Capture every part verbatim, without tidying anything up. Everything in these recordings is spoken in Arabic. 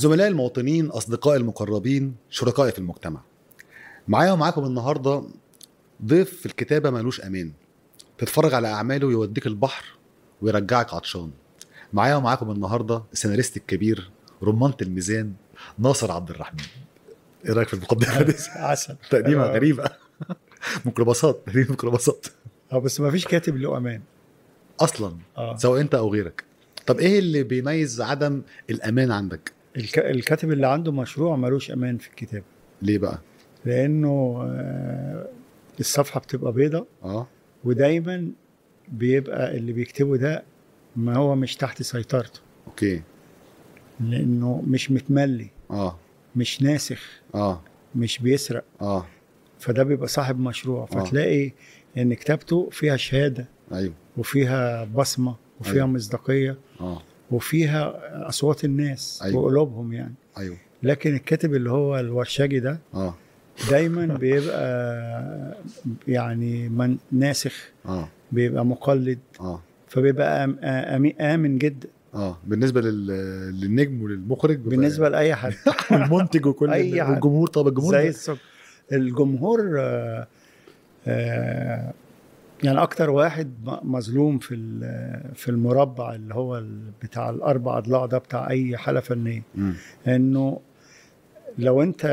زملائي المواطنين، أصدقائي المقربين، شركائي في المجتمع، معايا ومعاكم النهاردة ضيف في الكتابة مالوش أمان، تتفرج على أعماله يوديك البحر ويرجعك عطشان. معايا ومعاكم النهاردة السيناريست الكبير رمانة الميزان ناصر عبد الرحمن. ايه رايك في المقدمة دي؟ عسل. تقديمة غريبة. ميكروباصات، تقديم ميكروباصات. اه بس ما فيش كاتب له امان اصلا آه. سواء انت او غيرك. طب ايه اللي بيميز عدم الامان عندك؟ الك... الكاتب اللي عنده مشروع ملوش امان في الكتابة. ليه بقى؟ لانه آه الصفحة بتبقى بيضة اه ودايما بيبقى اللي بيكتبه ده ما هو مش تحت سيطرته، اوكي، لانه مش متملي، اه مش ناسخ، اه مش بيسرق، اه فده بيبقى صاحب مشروع. آه. فتلاقي ان كتابته فيها شهادة ايوه وفيها بصمة وفيها أيوة. مصداقية اه وفيها اصوات الناس أيوة. وقلوبهم يعني. ايوه لكن الكاتب اللي هو الورشجي ده اه دايما بيبقى يعني من ناسخ، اه بيبقى مقلد، اه فبيبقى آم- آم- آمن جدا اه بالنسبه لل... للنجم وللمخرج بيبقى- بالنسبة لأي حد. والمنتج وكل أي ال- حد. والجمهور. طب الجمهور زي ده- السكر. الجمهور آه، آه، يعني أكتر واحد م- مظلوم في ال- في المربع اللي هو ال- بتاع الأربع أضلاع ده بتاع أي حالة فنية. مم. إنه لو أنت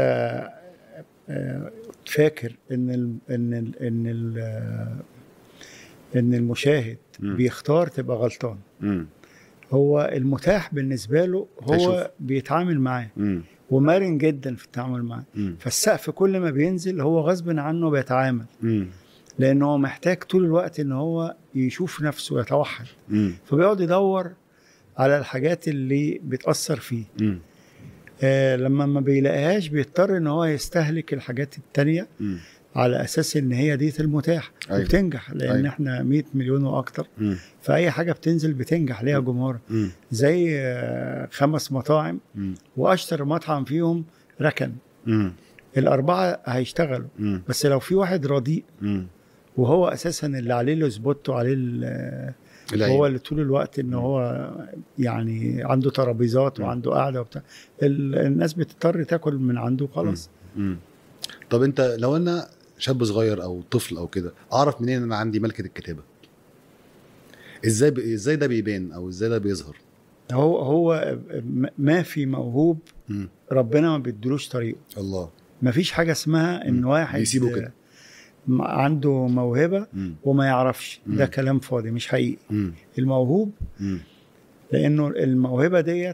آه، فاكر إن ال إن ال إن ال آه، إن المشاهد مم. بيختار، تبقى غلطان. مم. هو المتاح بالنسبة له هو هيشوف. بيتعامل معاه مم. ومرن جدا في التعامل معاه. مم. فالسقف كل ما بينزل هو غصب عنه بيتعامل، مم. لأنه هو محتاج طول الوقت إن هو يشوف نفسه ويتوحد، مم. فبيقعد يدور على الحاجات اللي بتأثر فيه. مم. آه لما ما بيلاقيهاش بيضطر إن هو يستهلك الحاجات التانية مم. على أساس إن هي دي المتاح. أيوة. وبتنجح لأن أيوة. إحنا مئة مليون وأكتر، مم. فأي حاجة بتنزل بتنجح ليها جمهور. مم. زي آه خمس مطاعم مم. وأشطر مطعم فيهم ركن، مم. الأربعة هيشتغلوا، مم. بس لو في واحد رديء مم. وهو أساسا اللي عليه له سبوت وعليه ال- العين. هو اللي طول الوقت إن هو يعني عنده ترابيزات وعنده قاعدة وبتاع، ال- الناس بتضطر تاكل من عنده خلاص. مم. طب انت لو انا شاب صغير او طفل او كده، اعرف منين ان انا عندي ملكة الكتابة؟ ازاي ب... ازاي ده بيبان او ازاي ده بيظهر؟ هو هو م- ما في موهوب مم. ربنا ما بيدلوش طريقه. الله. ما فيش حاجة اسمها إن مم. واحد بيسيبه كده. م- عنده موهبة مم. وما يعرفش، ده مم. كلام فاضي مش حقيقي. مم. الموهوب مم. لأنه الموهبة ديت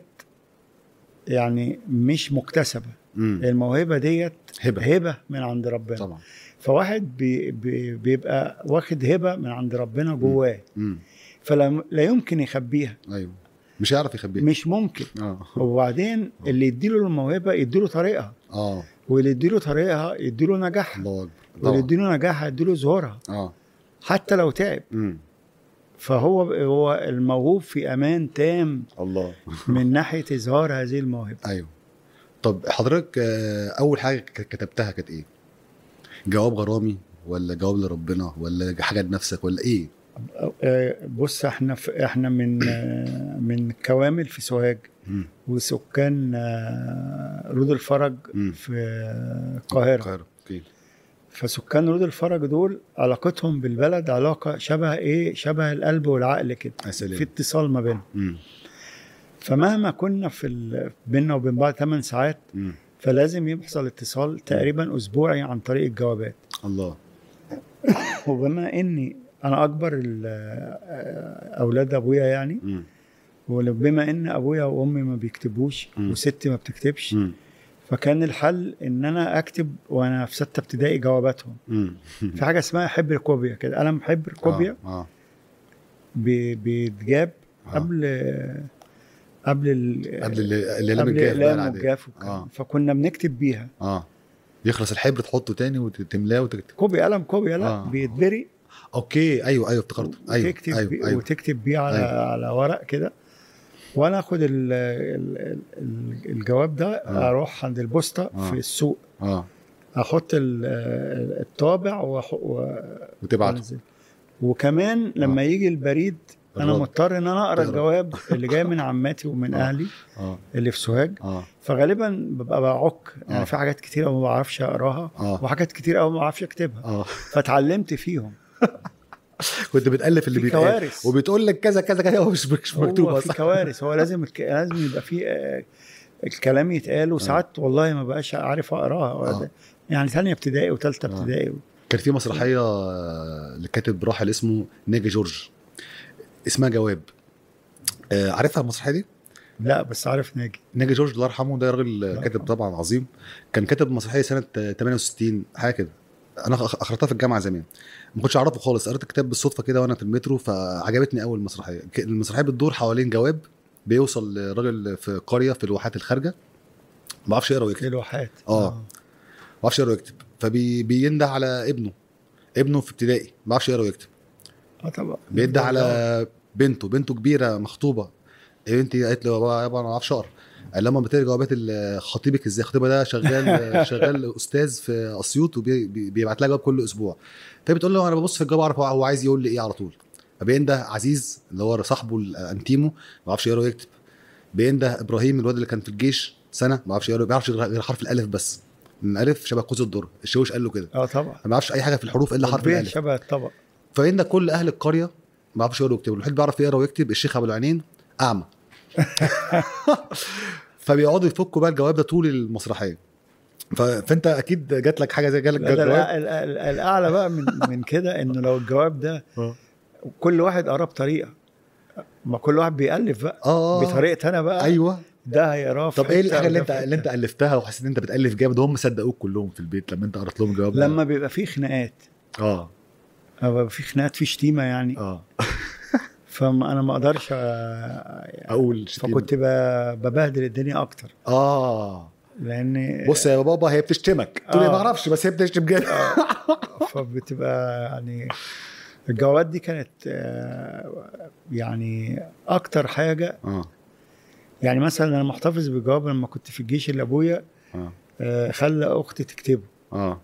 يعني مش مكتسبة، مم. الموهبة ديت هبة. هبة من عند ربنا. طبعا. فواحد بي بي بيبقى واخد هبة من عند ربنا جواه، مم. فلا لا يمكن يخبيها، ايوه، مش هيعرف يخبيها. مش ممكن. اه وبعدين اللي يديله الموهبة يديله طريقها، اه واللي يديله طريقها يديله نجاحها، الله اكبر. واللي طبعا. يديله نجاحها يديله ظهورها اه حتى لو تعب. امم فهو هو الموهوب في امان تام الله. من ناحية اظهار هذه الموهبة. ايوه. طب حضرتك آه، اول حاجه ك- كتبتها كانت ايه؟ جواب غرامي ولا جواب لربنا ولا حاجه لنفسك ولا ايه؟ آه، بص احنا في احنا من آه، من كوامل في سوهاج، مم. وسكان آه، رود الفرج مم. في القاهرة. القاهره. اوكي. فسكان رود الفرج دول علاقتهم بالبلد علاقة شبه ايه، شبه القلب والعقل كده، يا سلام. في اتصال ما بينهم. امم فمهما كنا في ال- بيننا وبين بعض ثمان ساعات، امم فلازم يحصل اتصال تقريبا اسبوعي عن طريق الجوابات. الله. وبما اني انا اكبر ال- اولاد ابويا يعني، امم وبما ان ابويا وامي ما بيكتبوش مم. وستي ما بتكتبش، امم فكان الحل ان انا اكتب وانا في سته ابتدائي جواباتهم. امم في حاجه اسمها حبر كوبيا كده، قلم حبر كوبيا اه, آه. بي- بيتجاب آه. قبل قبل ال- قبل اللي اللي قبل الجاف بقى الاقلام العادية. والجاف والكلام. اه فكنا بنكتب بيها اه يخلص الحبر تحطه تاني وتملاه وتكتب. كوبي، قلم كوبيا لا آه. بيتبري اوكي ايوه ايوه افتكرت. ايوه وتكتب ايوه بي ايوه وتكتب بيه على أيوة. على ورق كده، وانا اخد ال ال ال الجواب ده آه. اروح عند البوسطه آه. في السوق، اه احط ال- الطابع وأح- و- وتبعته. وأنزل. وكمان لما آه. يجي البريد انا الرد. مضطر ان انا اقرا تقرأ. الجواب اللي جاي من عماتي ومن آه. اهلي اه اللي في سوهاج، اه فغالبا ببقى بعك يعني آه. في حاجات كتير قوي ما بعرفش اقراها، اه وحاجات كتير قوي ما بعرفش اكتبها، اه فتعلمت فيهم. كنت بتالف اللي في بيتقال كوارث. وبتقول لك كذا كذا كذا، هو مش مش مكتوب هو في اصلا. كوارث، هو لازم الك... لازم يبقى في آه، الكلام يتقال، وساعات والله ما بقاش عارف اقراها. آه. يعني ثانيه ابتدائي وثالثه آه. ابتدائي. كان في مسرحيه آه، لكاتب راحل اسمه ناجي جورج، اسمها جواب. آه، عارفها المسرحيه دي؟ لا بس عارف ناجي. ناجي جورج الله يرحمه، ده راجل الله كاتب يرحمه. طبعا عظيم. كان كاتب مسرحيه سنه ثمانية وستين حاجه كده، انا أخ- اخرتها في الجامعه زمان، ما كنتش اعرفه خالص، قريت الكتاب بالصدفه كده وانا في المترو، فعجبتني اول مسرحيه. ك- المسرحيه بتدور حوالين جواب بيوصل لراجل في قريه في الواحات الخارجه، ما بيعرفش يقرا ويكتب، الواحات. آه. ما بيعرفش يقرا ويكتب، فبينده على ابنه، ابنه في ابتدائي ما بيعرفش يقرا ويكتب، اه طبعا. بينده على بنته، بنته كبيره مخطوبه، إيه انت؟ قالت له بابا يابا انا ما اعرفش اقرا. قال لما بتقرا جوابات ال- خطيبك ازاي؟ خطيبها ده شغال شغال استاذ في اسيوط وبيبعت لها جواب كل اسبوع، فبتقول له انا ببص في الجواب اعرف هو عايز يقول لي ايه على طول. فبينده عزيز اللي هو صاحبه الانتيمو ما بيعرفش يقرا ويكتب، بينده ابراهيم الواد اللي كان في الجيش سنه ما بيعرفش يقرا، ما بيعرفش غير حرف الالف بس، من الف شبه قوس الذره، الشوش قال له كده، اه طبعا. ما بيعرفش اي حاجه في الحروف الا حرف والبيع الالف. شبه الطبق. فإن كل اهل القريه ما بيعرفش يقرا ويكتب، الوحيد بيعرف يقرا ويكتب الشيخ ابو العينين اعمى. فبيقعدوا يفكوا بقى الجواب ده طول المسرحيه. ف... فانت اكيد جات لك حاجه زي جالك لا، ده جواب. الأع- الأع- الاعلى بقى من من كده، انه لو الجواب ده اه كل واحد قراه بطريقه، ما كل واحد بيألف بقى اه بطريقتي انا بقى. ايوه. ده هيقراه في طب ايه حتة الحاجه اللي وده انت في اللي انت حتة. الفتها وحسيت ان انت بتالف جامد وهم صدقوك كلهم في البيت لما انت قرأت لهم الجواب ده؟ لما بيبقى فيه خناقات، اه أو بيبقى فيه خناقات، فيه شتيمه يعني، اه فانا ما اقدرش أ- اقول شتيمة. فكنت ب- ببهدل الدنيا اكتر، اه لان بص يا بابا هي بتشتمك تقول لي آه. ما اعرفش بس هي بتشتم جد. فبتبقى يعني الجوابات دي كانت آه، يعني اكتر حاجه. اه يعني مثلا انا محتفظ بجواب لما كنت في الجيش اللي ابويا اه آه، خلى اختي تكتبه، اه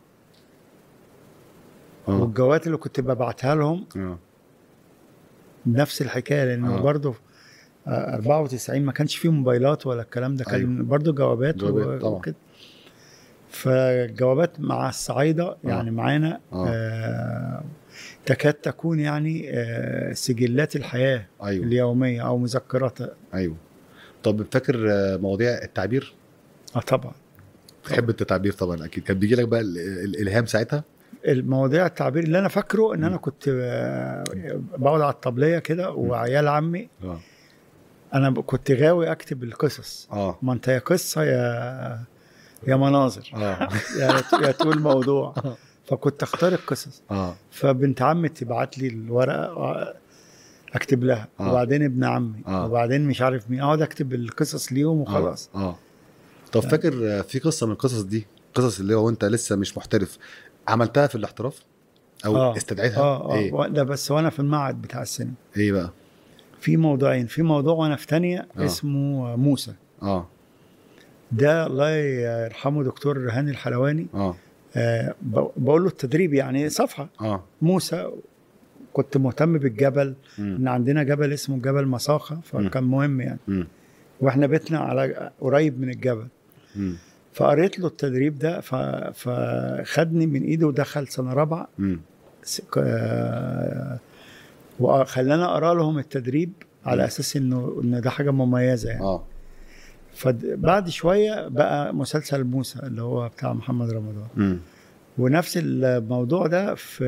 اه والجوابات اللي كنت ببعتها لهم اه نفس الحكايه، لانه آه. برضه آه، أربعة وتسعين ما كانش فيه موبايلات ولا الكلام ده، كان أيوة. برضه جوابات, جوابات طبعا. وكده. فالجوابات مع الصعايده يعني معانا آه. آه تكاد تكون يعني آه سجلات الحياه ايوه اليوميه او مذكراتها. ايوه. طب فاكر آه، مواضيع التعبير؟ اه طبعا. تحب التعبير طبعا اكيد، كان بيجي لك بقى ال- ال- الالهام ساعتها؟ المواضيع التعبير اللي انا فاكره ان انا كنت آه، بقعد على الطبليه كده وعيال عمي، اه انا ب- كنت غاوي اكتب القصص. اه ما انت يا قصه يا يا مناظر، اه يا يا تقول موضوع، فكنت اختار القصص. اه فبنت عمي تبعت لي الورقه اكتب لها، آه. وبعدين ابن عمي، آه. وبعدين مش عارف مين، اقعد اكتب القصص ليهم وخلاص. اه, آه. طب فاكر آه، في قصه من القصص دي، قصص اللي هو انت لسه مش محترف عملتها في الاحتراف او اه استدعيتها؟ اه اه ايه ده بس وانا في المعهد بتاع السينما. ايه بقى؟ في موضوعين، في موضوع وانا في تانية آه. اسمه موسى، اه ده الله يرحمه دكتور هاني الحلواني. اه آه ب- بقول له التدريب يعني صفحه اه موسى، كنت مهتم بالجبل، مم. ان عندنا جبل اسمه جبل مساخه، فكان مهم يعني، مم. واحنا بيتنا على قريب من الجبل. مم. فقريت له التدريب ده، ف... فخدني من ايده ودخل سنه رابعه، مم. س- آه، وخلانا اقرا لهم التدريب على اساس انه ان ده حاجه مميزه يعني. اه فبعد شويه بقى مسلسل موسى اللي هو بتاع محمد رمضان، مم. ونفس الموضوع ده في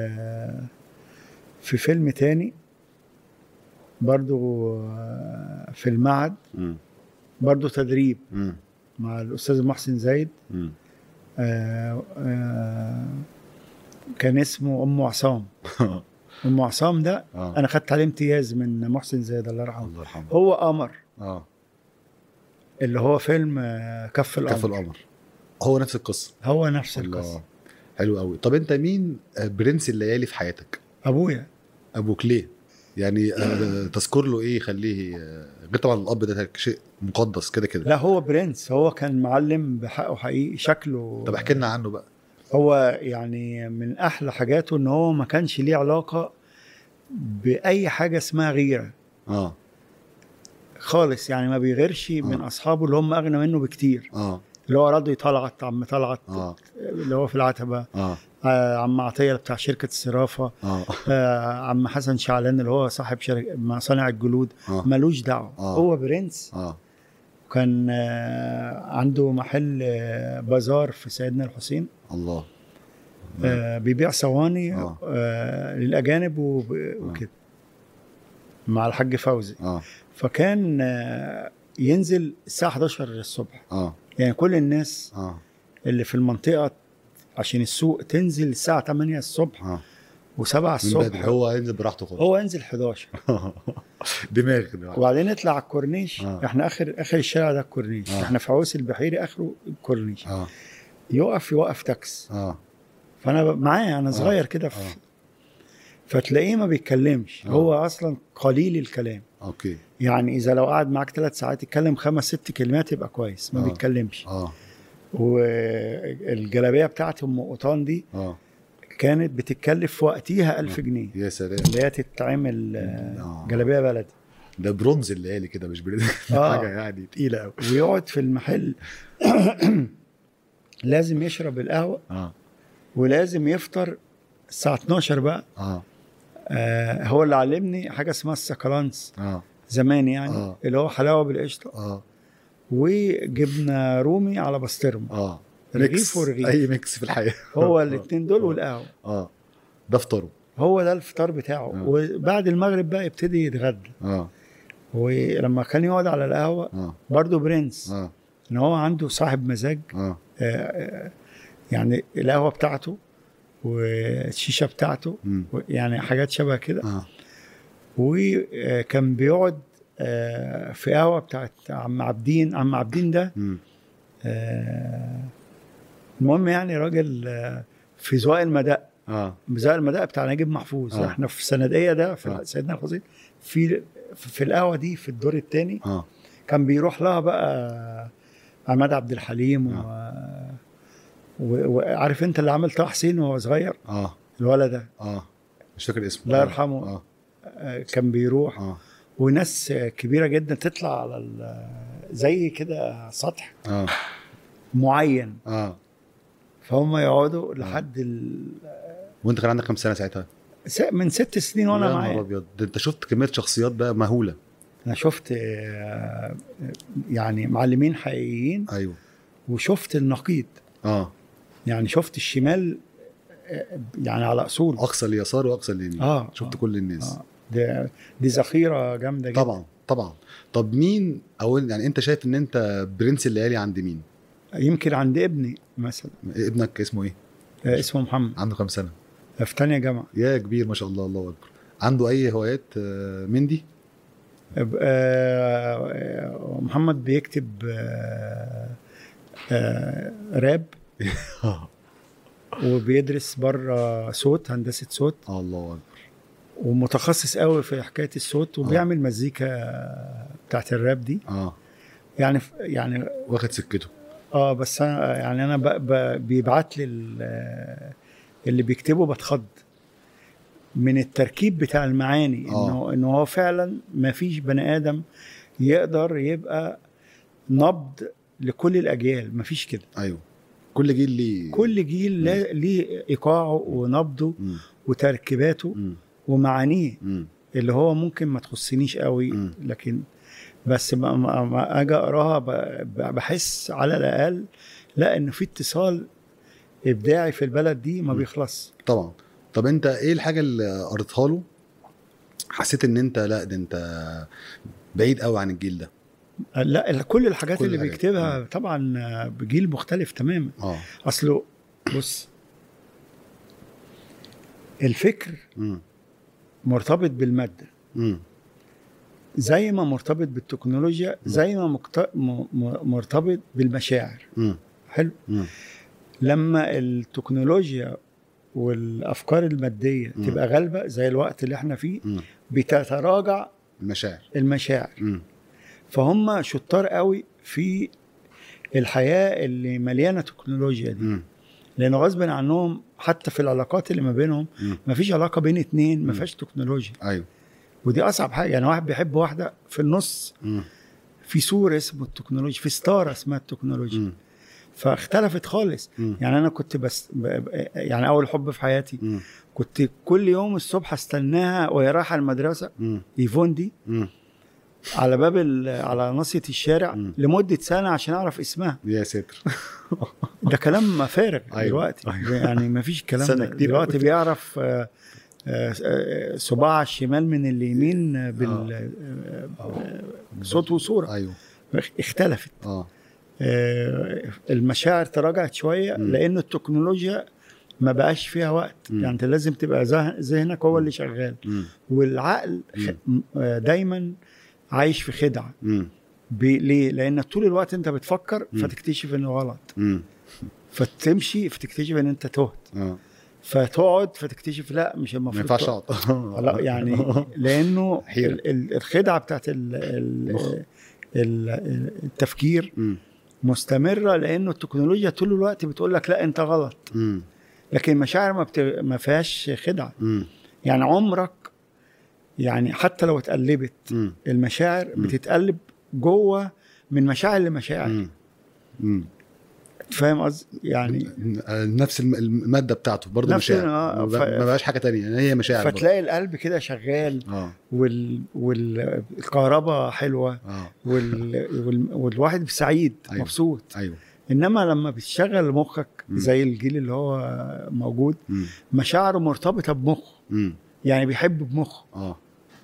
في فيلم تاني برضو آه، في المعهد، مم. برضو تدريب مم. مع الأستاذ محسن زايد. مم. آه، آه، كان اسمه أم عصام. أم عصام ده آه. أنا خدت عليه امتياز من محسن زايد الله يرحمه. الله يرحمه. هو قمر اه اللي هو فيلم آه، كف القمر، كف القمر، هو نفس القصه. هو نفس الله. القصة. حلو قوي. طب انت مين آه، برنس الليالي في حياتك؟ أبويا. ابوك ليه؟ يعني آه، تذكر له ايه يخليه آه، غير طبعا الاب ده شيء مقدس كده كده. لا هو برنس، هو كان معلم بحقه حقيقي، شكله. طب احكي لنا عنه بقى. هو يعني من احلى حاجاته ان هو ما كانش ليه علاقه باي حاجه اسمها غيره اه خالص، يعني ما بيغيرش آه. من اصحابه اللي هم اغنى منه بكتير. اه اللي هو راضي طلعت، عم طلعت اه اللي هو في العتبه، اه آه عم عطيه بتاع شركه الصرافه، اه آه عم حسن شعلان اللي هو صاحب شركه مصانع الجلود، اه ملوش دعوه. آه. هو برنس. اه كان آه عنده محل آه بازار في سيدنا الحسين، الله. آه بيبيع صواني آه. آه للاجانب وب- وكده مع الحاج فوزي. اه فكان آه ينزل الساعه حداشر الصبح، اه يعني كل الناس اه اللي في المنطقه عشان السوق تنزل الساعه تمانية الصبح اه و7 من بدري، الصبح، هو هينزل براحته خالص. هو ينزل حداشر. دماغ دماغ. وبعدين يطلع على الكورنيش. آه. احنا اخر اخر الشارع ده الكورنيش، آه. احنا في عويس البحيري اخره الكورنيش. اه يقف يوقف تاكس، اه فانا ب- معاه انا آه. صغير كده آه. في فتلاقيه ما بيتكلمش. آه. هو اصلا قليل الكلام، اوكي يعني اذا لو قعد معاك ثلاث ساعات يتكلم خمس ست كلمات يبقى كويس، ما آه. بيتكلمش. اه والجلابيه بتاعت ام قطان دي اه كانت بتتكلف في وقتها ألف جنيه، يا سلام. اللي هي تتعمل آه، آه. جلابيه بلدي. ده برونز الليالي كده، مش بريد. آه. حاجه يعني تقيله قوي. ويقعد في المحل لازم يشرب القهوه اه ولازم يفطر الساعه اتناشر بقى. اه آه هو اللي علمني حاجه اسمها السكالانس اه زمان، يعني آه. اللي هو حلاوه بالقشطه اه وجبنه رومي على بسطرمه. اه رغيف ميكس، ورغيف. اي ميكس في الحياه. هو الاثنين دول والقهوه، اه ده فطره. هو ده الفطار بتاعه. آه. وبعد المغرب بقى يبتدي يتغدى. اه ولما كان يقعد على القهوه اه برضه برنس، اه ان هو عنده صاحب مزاج. اه آه، يعني القهوه بتاعته والشيشه بتاعته، مم. يعني حاجات شبه كده. اه وكان بيقعد آه، في قهوه بتاعت عم عابدين. عم عابدين ده مم. آه، المهم يعني راجل آه، في زواق المدق. اه زواق المدق بتاع نجيب محفوظ. آه. احنا في سنديه ده في آه. سيدنا الحسين، في في القهوه دي في الدور الثاني. اه كان بيروح لها بقى عماد عبد الحليم و... و... وعارف انت اللي عمل طه حسين وهو صغير، اه الولد ده اه مش فاكر اسمه. الله يرحمه. اه آه، كان بيروح اه وناس كبيره جدا تطلع على ال... زي كده سطح اه معين، اه فهم يقعدوا لحد ال... وانت كان عندك كام سنه ساعتها؟ س- من ست سنين وانا يا نهار معاه. ابيض، ده انت شفت كميه شخصيات بقى مهوله. انا شفت آه، يعني معلمين حقيقيين، ايوه وشفت النقيض. اه يعني شفت الشمال آه، يعني على اصول. اقصى اليسار واقصى اليمين. اه شفت آه. كل الناس. آه. دي, دي ذخيره جامده جدا. طبعا طبعا. طب مين، او يعني انت شايف ان انت برنس الليالي عند مين؟ يمكن عند ابني مثلا. ابنك اسمه ايه؟ آه، اسمه محمد، عنده كام سنه؟ في تانية جامعة. يا كبير ما شاء الله، الله اكبر. عنده اي هوايات آه، من دي؟ آه، آه، محمد بيكتب آه، آه، راب، وبيدرس بره صوت، هندسة صوت، آه، الله اكبر. ومتخصص قوي في حكاية الصوت، وبيعمل مزيكا بتاعت الراب دي. اه يعني يعني واخد سكته. اه بس انا يعني انا ب- ب- بيبعت لي ال- اللي بيكتبه بتخض من التركيب بتاع المعاني. آه. انه انه هو فعلا ما فيش بني ادم يقدر يبقى نبض لكل الاجيال، ما فيش كده. ايوه كل جيل ليه. كل جيل لا- ليه ايقاعه ونبضه مم. وتركيباته مم. ومعانيه، مم. اللي هو ممكن ما تخصنيش قوي، مم. لكن بس ما, ما, ما اجي اقراها ب- ب- بحس على الاقل لا ان في اتصال ابداعي في البلد دي ما مم. بيخلص. طبعا. طب انت ايه الحاجه اللي قريتها له حسيت ان انت لا ده انت بعيد قوي عن الجيل ده؟ لا كل الحاجات كل اللي الحاجات. بيكتبها مم. طبعا بجيل مختلف تماما. اه اصله بص، الفكر امم مرتبط بالماده امم زي ما مرتبط بالتكنولوجيا، زي ما مكت... م... م- مرتبط بالمشاعر. امم حلو. امم لما التكنولوجيا والافكار الماديه مم. تبقى غالبه زي الوقت اللي احنا فيه، امم بتتراجع المشاعر. المشاعر. امم فهم شطار قوي في الحياه اللي مليانه تكنولوجيا دي، امم لانه غصب عنهم حتى في العلاقات اللي ما بينهم ما فيش علاقه بين اتنين ما فيهاش تكنولوجيا. ايوه ودي اصعب حاجه. يعني واحد بيحب واحده في النص مم. في سور اسمه التكنولوجيا، في ستاره اسمها التكنولوجيا. مم. فاختلفت خالص. مم. يعني انا كنت بس ب- يعني اول حب في حياتي مم. كنت كل يوم الصبح استناها وهي رايحه المدرسه، مم. ايفون دي، مم. على باب ال- على ناصيه الشارع مم. لمده سنه عشان اعرف اسمها. يا ساتر. ده كلام فارغ. أيوة. دلوقتي أيوة. يعني ما فيش الكلام سنة ده كتير دلوقتي. أوي. بيعرف آه، آه، آه، صباع الشمال من اليمين بال آه، صوت وصوره. ايوه اختلفت. اه آه، المشاعر تراجعت شويه مم. لان التكنولوجيا ما بقاش فيها وقت. مم. يعني انت لازم تبقى ذه- ذهنك هو اللي شغال، مم. والعقل خ- مم. آه، دايما عايش في خدعه. مم. ب- ليه؟ لان طول الوقت انت بتفكر مم. فتكتشف انه غلط، مم. فتمشي فتكتشف ان انت تهت، اه فتقعد فتكتشف لا مش ما المفروض ينفعش تقعد. اقعد. لا يعني لانه حيرة. ال- ال- الخدعه بتاعت ال- ال- مخ. ال- التفكير مم. مستمره، لانه التكنولوجيا طول الوقت بتقول لك لا انت غلط. مم. لكن المشاعر ما, بت... ما فيهاش خدعه. مم. يعني عمرك، يعني حتى لو اتقلبت مم. المشاعر مم. بتتقلب جوه من مشاعر لمشاعر. مم. مم. فاهم قصدي؟ يعني نفس الم- الماده بتاعته برضه نفس مشاعر. آه، ما ف- بق- ما بقاش حاجه تانية، يعني هي مشاعر برضه. فتلاقي القلب كده شغال، اه وال... والكهرباء حلوه، اه وال... وال... والواحد سعيد أيوة. مبسوط. ايوه. انما لما بتشغل مخك مم. زي الجيل اللي هو موجود، مم. مشاعره مرتبطه بمخه، مم. يعني بيحب بمخه، اه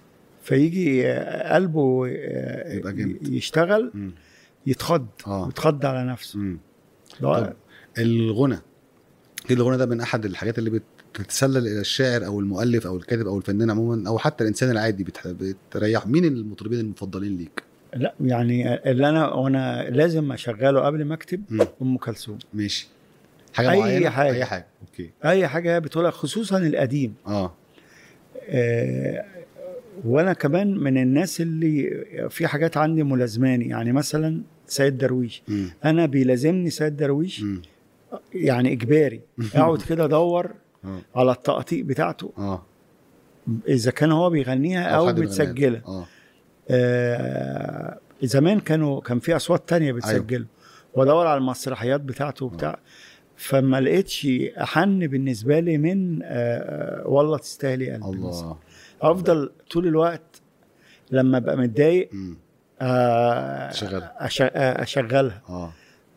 فيجي آه، قلبه آه، يبقى جامد. يشتغل مم. يتخض، اه يتخض على نفسه. مم. ده- طب الغنى، اكيد الغنى ده من احد الحاجات اللي بتتسلل الى الشاعر او المؤلف او الكاتب او الفنان عموما، او حتى الانسان العادي بتح- بتريح. مين المطربين المفضلين ليك؟ لا يعني اللي انا وانا لازم اشغله قبل ما اكتب مم. ام كلثوم. ماشي. حاجه أي معينه؟ حاجة. اي حاجه. اوكي. اي حاجه بتقولها، خصوصا القديم. اه آه، وانا كمان من الناس اللي في حاجات عندي ملازماني. يعني مثلا سيد درويش، مم. انا بيلازمني سيد درويش مم. يعني اجباري. اقعد كده ادور اه على التقطيع بتاعته، اه اذا كان هو بيغنيها او حد بيغنيها. متسجله. اه آه زمان كانوا كان في اصوات تانية بتسجله، وادور على المسرحيات بتاعته وبتاع. فما لقيتش احن بالنسبه لي من آه والله تستاهلي قلبي. الله. افضل طول الوقت لما ابقى متضايق مم. آه تشغلها. أش- آه، اشغلها. اه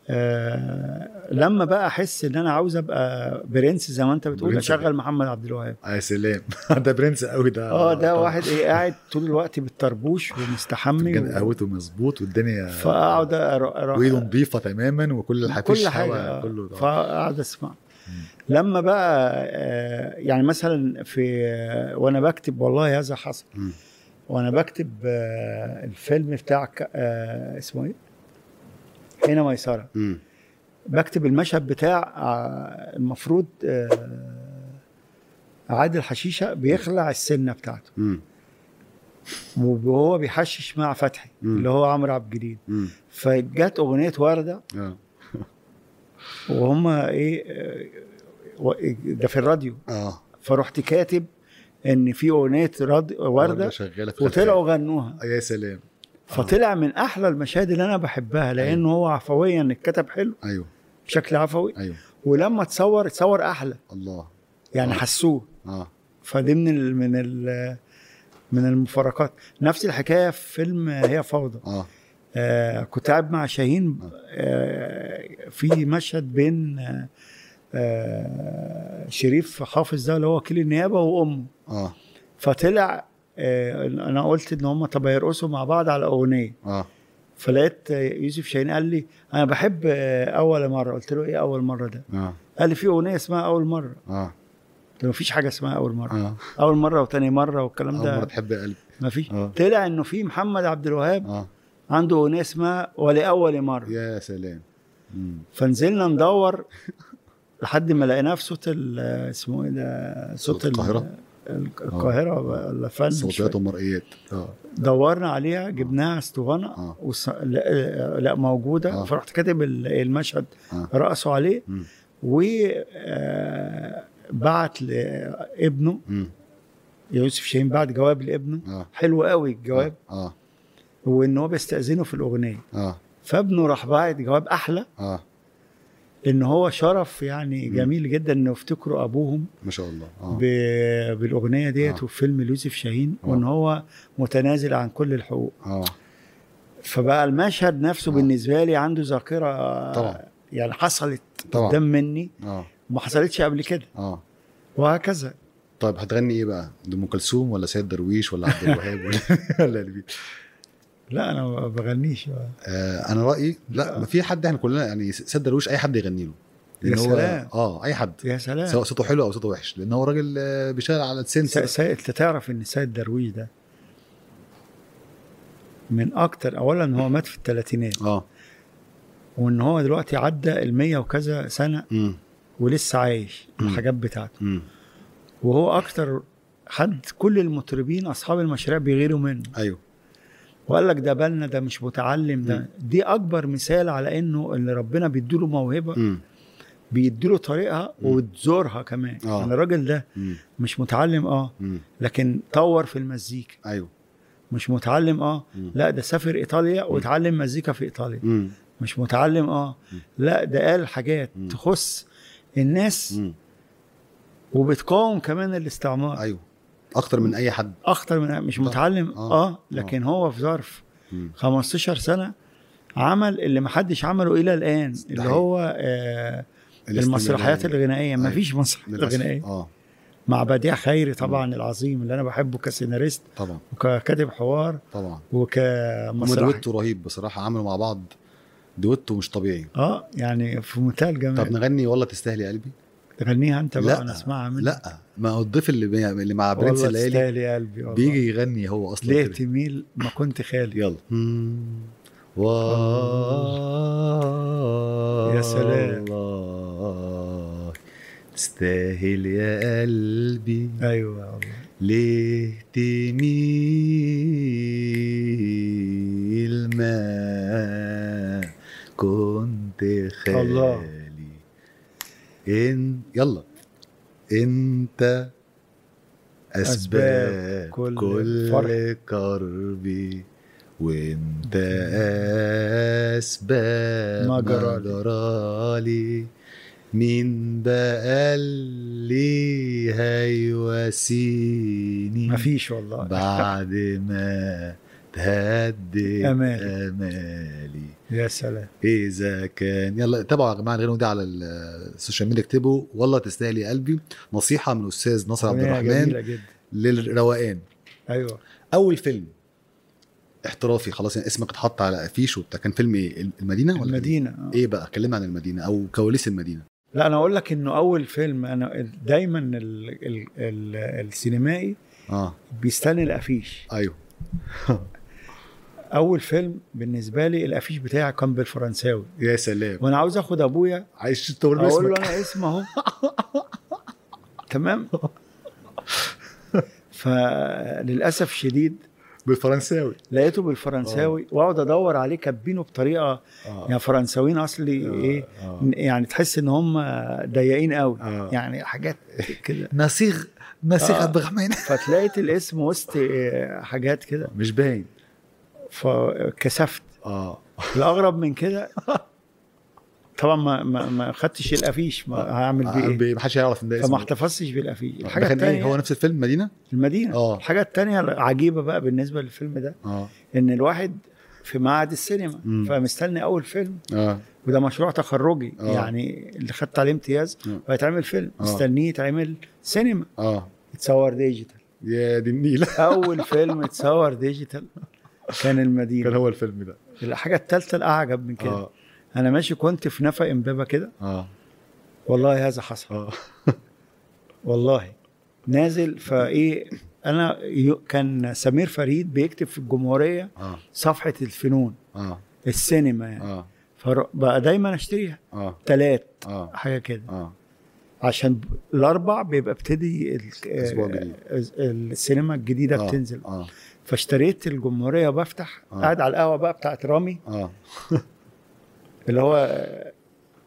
آه لما بقى احس ان انا عاوز ابقى برنس زي ما انت بتقول، برنس. اشغل محمد عبد الوهاب. يا سلام. ده برنس قوي ده. اه ده طبعا. واحد ايه قاعد طول الوقت بالطربوش ومستحمي كان و... قهوته مظبوط والدنيا فاقعد أرو... أرو... وايده نظيفه تماما وكل الحفيش كل حاجه هوا آه. كله ده. فاقعد اسمع. مم. لما بقى آه يعني مثلا في آه وانا بكتب والله هذا حصل، مم. وانا بكتب آه الفيلم بتاعك آه اسمه ايه، حين ميسره، مم. بكتب المشهد بتاع آه المفروض آه عادل حشيشه بيخلع السنه بتاعته مم. وهو بيحشش مع فتحي مم. اللي هو عمرو عبد الجليل. مم. فجت اغنيه ورده اه وهم ايه آه، و- ده في الراديو، اه فرحت كاتب ان في اغنيه رد- ورده شغاله في وطلعوا غنوها. يا سلام. فطلع من احلى المشاهد اللي انا بحبها، لانه هو عفويا اتكتب حلو ايوه بشكل عفوي، ايوه. ولما اتصور اتصور احلى، الله. يعني آه. حسوه. اه فدي من ال من ال من المفارقات. نفس الحكايه في فيلم هي فوضى. اه آه كنت قاعد مع شاهين آه في مشهد بين آه آه شريف حافظ ده اللي هو وكيل النيابه وامه. اه فطلع آه انا قلت ان هم طب يرقصوا مع بعض على اغنيه. اه فلقيت آه، يوسف شاهين قال لي انا بحب آه اول مره. قلت له ايه اول مره ده؟ اه قال لي في اغنيه اسمها اول مره. اه قلت له مفيش حاجه اسمها اول مره. اه اول مره وتاني مره والكلام اول مره ده تحب قلبي. مفيش. آه. طلع انه في محمد عبد الوهاب اه عنده اغنيه اسمها ولاول مره. يا سلام. مم. فنزلنا ندور لحد ما لقيناه في صوت ال- اسمه ايه ده، صوت صوت القاهرة؟ ال- القاهره ولا فن مش صوتيات فاكر. ومرئيات. اه دورنا عليها جبناها اسطوانه اه وص... لا, لا موجوده. آه. فرحت كاتب ال- المشهد اه رقصوا عليه مم. و آه، بعت لابنه مم. يوسف شاهين، بعت جواب لابنه اه حلو قوي الجواب، اه اه, وان هو بيستأذنه في الاغنيه، آه. فابنه راح باعت جواب احلى، اه ان هو شرف يعني مم. جميل جدا انه يفتكروا ابوهم ما شاء الله. اه ب- بالاغنيه ديت آه. وفي فيلم ليوسف شاهين، آه. وان هو متنازل عن كل الحقوق. اه فبقى المشهد نفسه آه. بالنسبه لي عنده ذاكره طبعا يعني حصلت طبعا. قدام مني اه ما حصلتش قبل كده، اه. وهكذا. طيب هتغني ايه بقى؟ ام كلثوم ولا سيد درويش ولا عبد الوهاب ولا ولا اللي بيه؟ لا انا ما بغنيش. آه انا رايي لا، ما في حد، احنا كلنا يعني سيد درويش اي حد يغني له، يا لان هو سلام. اه اي حد يا سلام. سواء صوته حلو او صوته وحش، لان هو راجل آه، بيشتغل على السنس. س- س- انت تعرف ان سيد درويش ده من اكتر، اولا هو مات في الثلاثينات، اه وان هو دلوقتي عدى المية وكذا سنه امم ولسه عايش الحاجات بتاعته، امم وهو اكتر حد كل المطربين اصحاب المشاريع بيغيروا منه، ايوه وقال لك ده بالنا، ده مش متعلم، ده مم. دي اكبر مثال على انه اللي ربنا بيديله موهبه امم بيديله طريقها مم. وتزورها كمان. آه. يعني الراجل ده امم مش متعلم اه امم لكن طور في المزيكا، ايوه مش متعلم اه مم. لا ده سافر ايطاليا واتعلم مزيكا في ايطاليا، امم مش متعلم اه مم. لا ده قال حاجات مم. تخص الناس امم وبتقاوم كمان الاستعمار ايوه اكتر من اي حد. اخطر من مش طبعا. متعلم آه. اه لكن آه. هو في ظرف مم. خمستاشر سنة عمل اللي محدش عمله الى الان، اللي حقيقي. هو آه المسرحيات الاستمرارية. الغنائيه. ما أيوة. فيش مسرحيات للأسف. غنائيه اه مع بديع خيري طبعا العظيم اللي انا بحبه كسيناريست طبعا وككاتب حوار طبعا. هم وكمسرح. دويتو رهيب بصراحه، عملوا مع بعض دويتو مش طبيعي. اه يعني في منتهى طب الجمال. نغني والله تستاهلي قلبي؟ تغنيها انت بقى لا انا اسمعها منك. لا، ما هو الضيف اللي بي... اللي مع برنس والله الليالي تستاهلي يا قلبي والله. بيجي يغني هو اصلا ليه كده. تميل ما كنت خالي. يلا و يا سلام. الله تستاهل يا قلبي، ايوه والله. ليه تميل ما كنت خالي الله. إن يلا انت اسباب أسباب كل, كل كل فرح. كربي، وانت اسباب ما ما جرالي. جرالي، مين بقى اللي هيواسيني مفيش والله. بعد ما تهدي أمالي. امالي. يا سلام. اذا كان يلا تابعوا يا جماعه الغنوه دي على السوشيال ميديا، اكتبوا والله تستاهلي يا قلبي، نصيحه من استاذ ناصر عبد أغنية الرحمن جميلة جدا. للروقان. ايوه. اول فيلم احترافي خلاص يعني اسمك اتحط على افيش وبتاع، كان فيلم ايه؟ المدينه ولا المدينة. آه. ايه بقى؟ كلمنا عن المدينه او كواليس المدينه. لا انا اقول لك انه اول فيلم انا دايما ال ال ال السينمائي اه بيستنى الافيش. ايوه اول فيلم بالنسبه لي الافيش بتاعي كان بالفرنساوي، يا سلام. وانا عاوز اخد ابويا عايش تقول له اقول له اسمك. انا اسمه اهو تمام. فللاسف شديد بالفرنساوي لقيته بالفرنساوي واقعد ادور عليه كاتبينه بطريقه آه. يعني فرنساويين اصلي. آه. ايه آه. يعني تحس ان هم ضيقين قوي. آه. يعني حاجات كده نصيغ نصيغ آه. عبد الرحمن فتلاقيت الاسم وسط حاجات كده مش باين. فكسفت. اه الاغرب من كده طبعا ما ما, ما خدتش الافيش، ما هعمل بيه ايه؟ ما حدش يعرف ان ده اسمه. فما احتفظتش بالافيش. الحاجه الحاجه الثانيه الثانيه هو نفس الفيلم مدينه المدينه. اه الحاجه الثانيه العجيبه بقى بالنسبه للفيلم ده اه ان الواحد في معهد السينما مم. فمستني اول فيلم اه وده مشروع تخرجي آه. يعني اللي خدت عليه امتياز آه. وهيتعمل فيلم آه. مستنيه يتعمل سينما اه يتصور ديجيتال. يا دي النيله. اول فيلم اتصور ديجيتال كان المدينه. كان هو الفيلم ده. الحاجه الثالثه الاعجب من كده اه انا ماشي كنت في نفق امبابه كده اه والله هذا حصل. اه والله نازل فايه انا يو- كان سمير فريد بيكتب في الجمهوريه اه صفحه الفنون اه السينما يعني اه فبقى دايما اشتريها اه تلات اه حاجه كده اه عشان ب- الاربع بيبقى ابتدي ال- أسبوع جديد. آه، السينما الجديده آه. بتنزل. اه فاشتريت الجمهوريه وبفتح آه. قاعد على القهوه بقى بتاعت رامي اه اللي هو آه،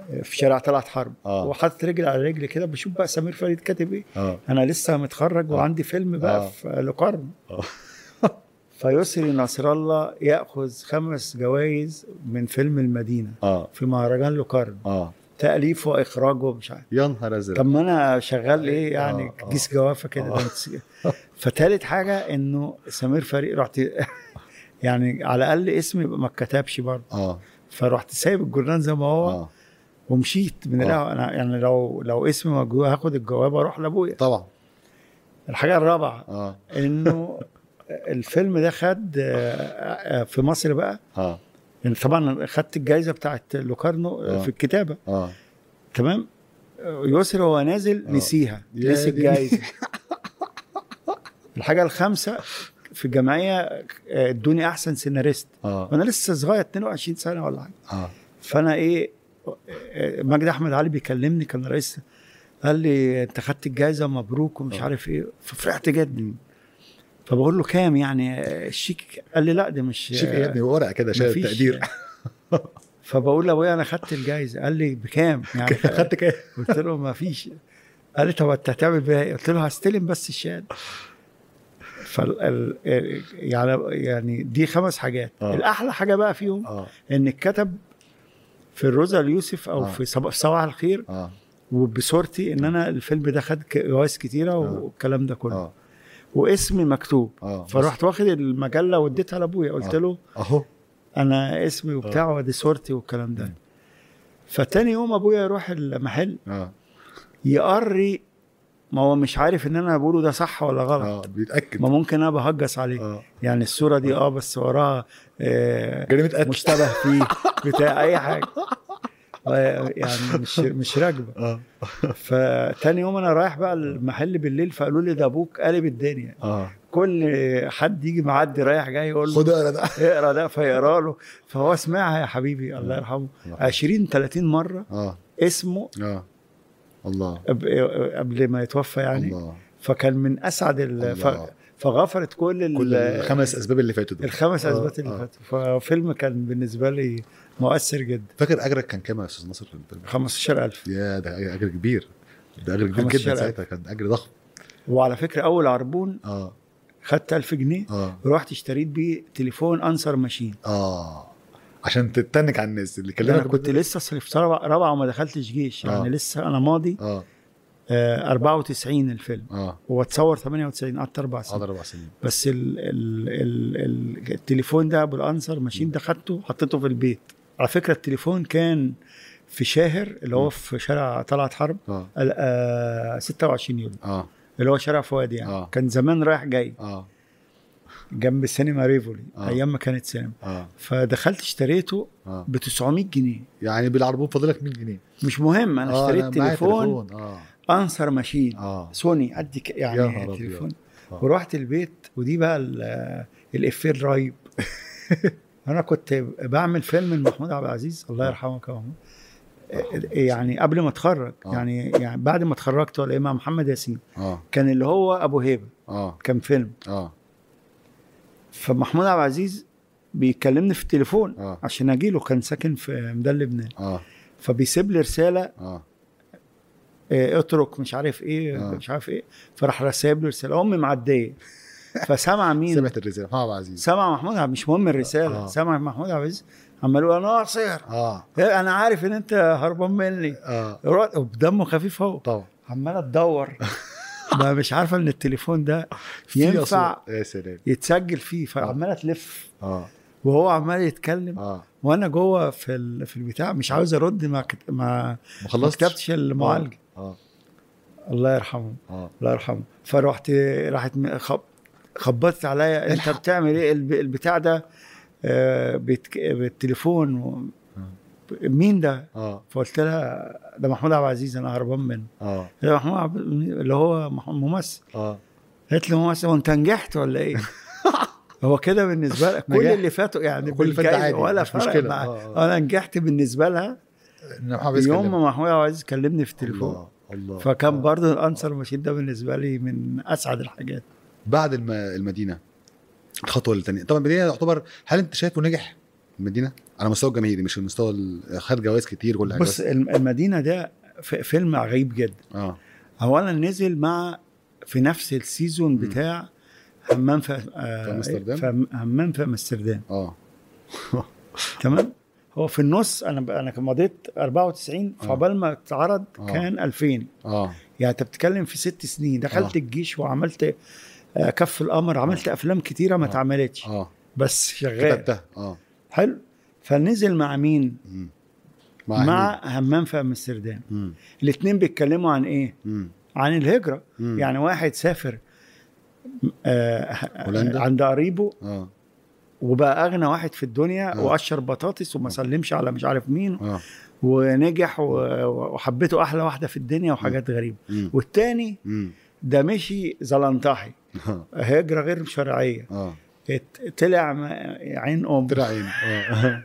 في شارع طلعت حرب آه. وحاطط رجل على رجل كده بشوف بقى سمير فريد كاتب ايه. اه انا لسه متخرج آه. وعندي فيلم بقى آه. في لقرن. آه. فيسري نصر الله ياخذ خمس جوائز من فيلم المدينه اه في مهرجان لقرن، اه تاليف واخراج ومش عارف. يا نهار ازرق. طب ما انا شغال ايه يعني آه، آه. جيس جوافه كده. آه. ده فتالت حاجه انه سمير فريد رحت يعني على الاقل اسمي يبقى ما اتكتبش برضه. اه فرحت سايب الجرنان زي ما هو اه ومشيت من آه. القهوه. انا يعني لو لو اسمي موجود هاخد الجواب اروح لابويا. طبعا. الحاجه الرابعه اه انه الفيلم ده خد آه، في مصر بقى اه يعني طبعا خدت الجائزه بتاعت لوكارنو آه. في الكتابه. اه تمام. يسري وهو نازل آه. نسيها، يا نسي دي. الجائزه. الحاجه الخامسه في الجمعيه آه، ادوني احسن سيناريست اه وانا لسه صغير اتنين وعشرين سنه ولا حاجه. اه فانا ايه آه، مجدي احمد علي بيكلمني كان رئيس، قال لي انت خدت الجائزه مبروك ومش آه. عارف ايه. ففرحت جدا. فبقول له كام يعني الشيك؟ قال لي لا ده مش شيك ايه يا ابني، ورقه كده شايل مفيش. تقدير. فبقول لابويا انا خدت الجائزه. قال لي بكام يعني؟ خدت كام؟ قلت له ما فيش. قال لي طب انت هتعمل بيها ايه؟ قلت له هستلم بس الشهاده. فال ال- يعني يعني دي خمس حاجات. آه. الاحلى حاجه بقى فيهم اه ان اتكتب في الروزا اليوسف او آه. في صباح في صباح الخير اه وبصورتي ان انا الفيلم ده خد جوائز كتيره والكلام ده كله. اه واسمي مكتوب. اه فرحت واخد المجله واديتها لابويا. قلت آه. له اهو انا اسمي وبتاع ودي صورتي والكلام ده. فتاني يوم ابويا يروح المحل اه يقري، ما هو مش عارف ان انا بقوله ده صح ولا غلط. اه بيتاكد. ما ممكن انا بهجس عليه. اه يعني الصوره دي اه بس وراها آه جريمه قتل. مشتبه فيه بتاع اي حاجه يعني مش مش راكبه. اه فتاني يوم انا رايح بقى المحل بالليل فقالوا لي ده ابوك قلب الدنيا. اه كل حد يجي معدي رايح جاي يقول له خد اقرا ده. اقرا ده فيقرا له. فهو سمعها يا حبيبي الله يرحمه عشرين ثلاثين مره اه اسمه اه الله قبل قبل ما يتوفى يعني. الله فكان من اسعد ال... ف... الله. فغفرت كل ال... كل الخمس اسباب اللي فاتوا دول. الخمس آه، اسباب اللي آه. فاتوا. ففيلم كان بالنسبه لي مؤثر جدا. فاكر اجرك كان كام يا استاذ ناصر في الفيلم؟ خمستاشر ألف. يا ده اجر كبير، ده اجر كبير خمستاشر جدا ألف. ساعتها، كان اجر ضخم. وعلى فكره اول عربون اه خدت ألف جنيه اه ورحت اشتريت بيه تليفون انسر ماشين. اه عشان تتنك على الناس اللي انا كلمك. كنت لسه في سنه رابعه وما دخلتش جيش يعني. آه. لسه انا ماضي اه آه أربعة وتسعين الفيلم اه واتصور ثمانية وتسعين. قعدت اربع سنين. قعد اربع سنين. بس ال ال ال ال التليفون ده ابو الانسر ماشين ده خدته حطيته في البيت. على فكره التليفون كان في شاهر اللي هو في شارع طلعت حرب اه ال- آه ستة وعشرين يوليو اه اللي هو شارع فؤاد يعني. آه. كان زمان رايح جاي اه جنب سينما ريفولي. آه. ايام ما كانت سينما. اه فدخلت اشتريته اه ب تسعمية جنيه. يعني بالعربون فاضلك مية جنيه. مش مهم انا آه، اشتريت أنا معايا تليفون اه انسر ماشين اه سوني قد ك- يا يعني نهار تليفون. أبيض. آه. ورحت البيت ودي بقى ال- الافيه الرهيب. انا كنت بعمل فيلم لمحمود عبد العزيز الله يرحمه كمان يعني قبل ما اتخرج. آه. يعني يعني بعد ما اتخرجت ولا ايه مع محمد ياسين اه كان اللي هو ابو هيبه اه كان فيلم. اه فمحمود عبد العزيز بيكلمني في التليفون آه. عشان اجي له. كان ساكن في ميدان لبنان. اه فبيسيب لي رساله اه اه اترك مش عارف ايه آه. مش عارف ايه. فراح رسايب له رساله امي معديه. فسمع مين؟ سمعت الرساله محمد عبد العزيز. سمع محمود عبد مش مهم الرساله. آه. سمع محمود عبد العزيز عمال يقول انا ناصر اه انا عارف ان انت هربان مني. اه ودمه خفيف اهو. طبعا عماله تدور ما مش عارفه ان التليفون ده في ينفع أصوات. يا سلام. يتسجل فيه. فعماله تلف اه وهو عمال يتكلم اه وانا جوه في ال- في البتاع مش عاوز ارد ما كت... ما ما ما خلصتش. كتبتش المعالجه. اه الله يرحمه اه الله يرحمه. فرحت راحت م- خب... خبطت عليا انت الحق. بتعمل ايه الب- البتاع ده آه بتك... بالتليفون و... مين ده؟ اه فقلت لها ده محمود عبد العزيز انا هربان منه. اه ده محمود عبد... اللي هو مح- ممثل. اه قالت لي ممثل وانت نجحت ولا ايه؟ هو كده بالنسبه لك كل نجاح. اللي فاتوا يعني كل اللي فات ده بالجايزة عادي، ولا مش فرق مشكلة. معايا. آه، آه. انا نجحت بالنسبه لها إن محمد عبد العزيز يوم كلمك. ما محمود عبد العزيز كلمني في التليفون. الله الله. فكان برضه الانسر ماشين ده بالنسبه لي من اسعد الحاجات. بعد الم... المدينه الخطوه الثانيه طبعا المدينه يعتبر، هل انت شايفه نجح المدينه على مستوى الجماهيري مش المستوى ال- خد جوائز كتير كل حاجه. بص الم- المدينه ده ف- فيلم غريب جدا. اه اولا نزل مع في نفس السيزون بتاع همام في آه في أمستردام؟ في همام في امستردام. اه تمام. هو في النص انا انا كان مضيت أربعة وتسعين آه. فعقبال ما اتعرض آه. كان ألفين. اه يعني انت بتتكلم في ست سنين. دخلت آه. الجيش وعملت آه، كف القمر، عملت افلام كتيره ما آه. اتعملتش اه بس شغال كتبتها اه حلو. فنزل مع مين؟ مم. مع, مع, مع همام في امستردام. مم. الاثنين بيتكلموا عن ايه؟ مم. عن الهجره. مم. يعني واحد سافر آه هولندا؟ عند قريبه اه وبقى اغنى واحد في الدنيا آه. وقشر بطاطس وما سلمش على مش عارف مين اه ونجح و- وحبيته احلى واحده في الدنيا وحاجات غريبه. مم. والتاني مم. ده مشي زلنطاحي، اه هجره غير شرعيه، اه ات- طلع م- عين ام، طلع عين اه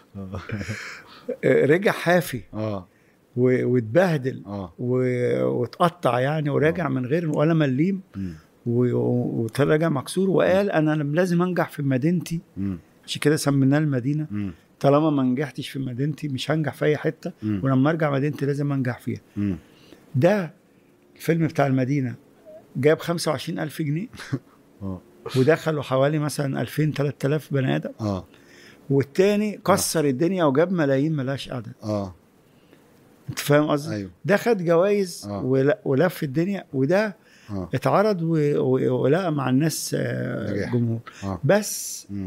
رجع حافي اه و- واتبهدل اه و- واتقطع يعني، وراجع من غير ولا مليم مم. و- وراجع مكسور. وقال انا لازم انجح في مدينتي، مم. عشان كده سميناه المدينه. مم. طالما ما نجحتش في مدينتي مش هنجح في اي حته، مم. ولما ارجع مدينتي لازم انجح فيها. مم. ده الفيلم بتاع المدينه جاب خمسة وعشرين ألف جنيه اه ودخلوا حوالي مثلا ألفين ثلاثة آلاف بني ادم. اه والتاني كسر الدنيا وجاب ملايين ملاش عدد. اه انت فاهم قصدي؟ ايوه ده خد جوائز آه. ول- ولف الدنيا، وده اه اتعرض و- و- ولقى مع الناس آه، نجاح. جمهور. اه بس مم.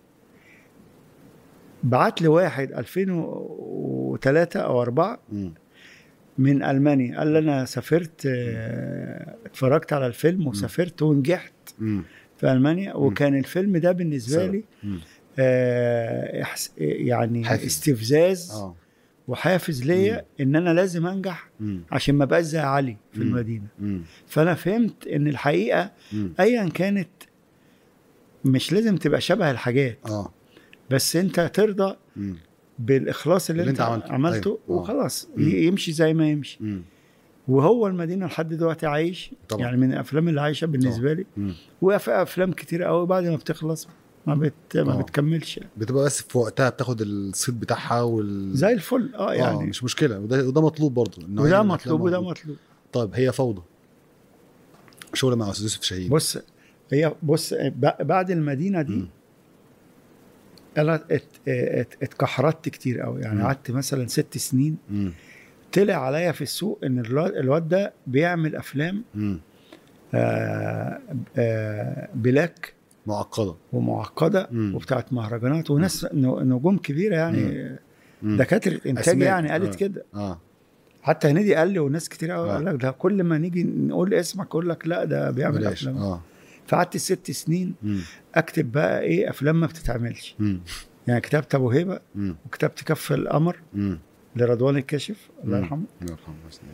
بعت لي واحد ألفين وثلاثة او أربعة مم. من المانيا، قال لي انا سافرت آه، اتفرجت على الفيلم وسافرت ونجحت مم. في المانيا، وكان الفيلم ده بالنسبه سبب. لي مم. آه، إحس- يعني حافز. استفزاز اه وحافز ليا ان انا لازم انجح مم. عشان ما بقاش زي علي في مم. المدينه. مم. فانا فهمت ان الحقيقه مم. ايا كانت مش لازم تبقى شبه الحاجات، اه بس انت ترضى مم. بالاخلاص اللي, اللي انت انت عملته. عملته أيوة. آه. وخلاص مم. يمشي زي ما يمشي. مم. وهو المدينه لحد دلوقتي عايش طبعا. يعني، من الافلام اللي عايشه بالنسبه لي. مم. وفي افلام كتير قوي بعد ما بتخلص ما بت ما آه. بتكملش بتبقى بس في وقتها بتاخد الصيت بتاعها وال زي الفل. اه اه يعني مش مشكله، وده وده مطلوب برضه. النوعية وده من الأفلام مطلوب وده موجودة. مطلوب. طيب هي فوضى، شغل مع استاذ يوسف شاهين. بص هي بص ب- بعد المدينه دي مم. انا ات- ات- اتكحرت كتير قوي يعني. مم. قعدت مثلا ست سنين. مم. طلع عليا في السوق ان الواد الواد ده بيعمل افلام مم. آه آه بلاك معقده. ومعقده مم. وبتاعت مهرجانات وناس ن- نجوم كبيره يعني، مم. دكاتره انتاج أسماء. يعني قالت آه. كده. اه حتى هنيدي قال لي وناس كتير قوي آه. قال لك ده كل ما نيجي نقول اسمك يقول لك لا ده بيعمل بلاش. افلام. اه فقعدت ست سنين مم. اكتب بقى ايه افلام ما بتتعملش. مم. يعني كتبت ابو هيبه مم. وكتبت كف القمر مم. لرضوان الكاشف الله مم. يرحمه، الله يرحمه ويسلمه.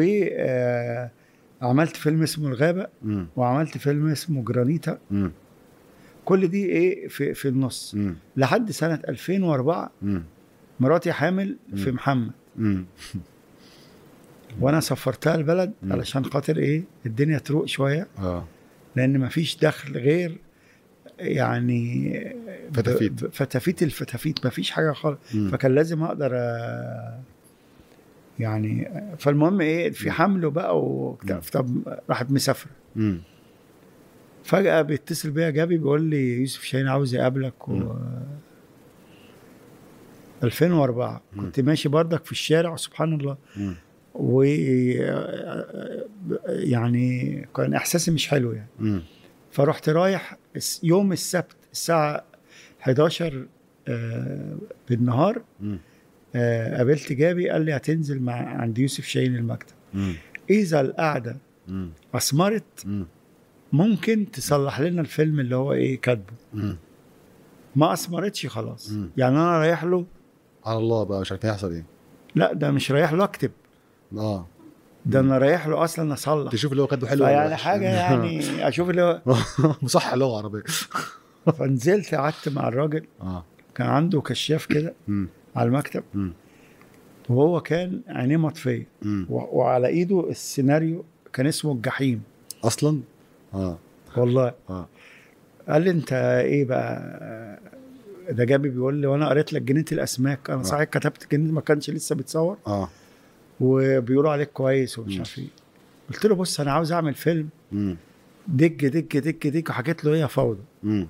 وعملت فيلم اسمه الغابه، مم. وعملت فيلم اسمه جرانيتا. مم. كل دي ايه في في النص مم. لحد سنه ألفين وأربعة مم. مراتي حامل في محمد، مم. وانا سفرتها البلد مم. علشان خاطر ايه الدنيا تروق شويه، اه لان مفيش دخل غير يعني ب- فتافيت. ب- فتافيت الفتافيت مفيش حاجه خالص. مم. فكان لازم اقدر آه، يعني آه، فالمهم ايه في حمل بقى وبتاع. مم. طب راحت مسافره، مم. فجاه بيتصل بيا جابي بيقول لي يوسف شاهين عاوز يقابلك. و مم. ألفين وأربعة مم. كنت ماشي بردك في الشارع سبحان الله، مم. و يعني كان احساسي مش حلو يعني. مم. فرحت رايح الس- يوم السبت الساعه حداشر آه، بالنهار. مم. آه، قابلت جابي قال لي هتنزل مع عند يوسف شاهين المكتب، مم. اذا القعده مم. اثمرت مم. ممكن تصلح لنا الفيلم اللي هو ايه كاتبه. مم. ما اثمرتش خلاص. مم. يعني انا رايح له، على الله بقى مش عارف هيحصل ايه. لا ده مش رايح له اكتب، اه ده انا رايح له اصلا اصلح. تشوف اللي هو كاتبه حلو ولا يعني وحش. حاجه يعني اشوف اللي هو. مصح لغه عربيه. فنزلت قعدت مع الراجل، اه كان عنده كشاف كده مم. على المكتب، مم. وهو كان عينيه مطفيه، مم. و- وعلى ايده السيناريو كان اسمه الجحيم اصلا اه والله. اه قال لي انت ايه بقى ده جابي بيقول لي وانا قريت لك جنينه الاسماك، انا صحيح كتبت جنينه ما كانش لسه بيتصور اه وبيقولوا عليك كويس ومش عارف ايه. قلت له بص انا عاوز اعمل فيلم امم دج دج دج دج، وحكيت له هي فوضى. امم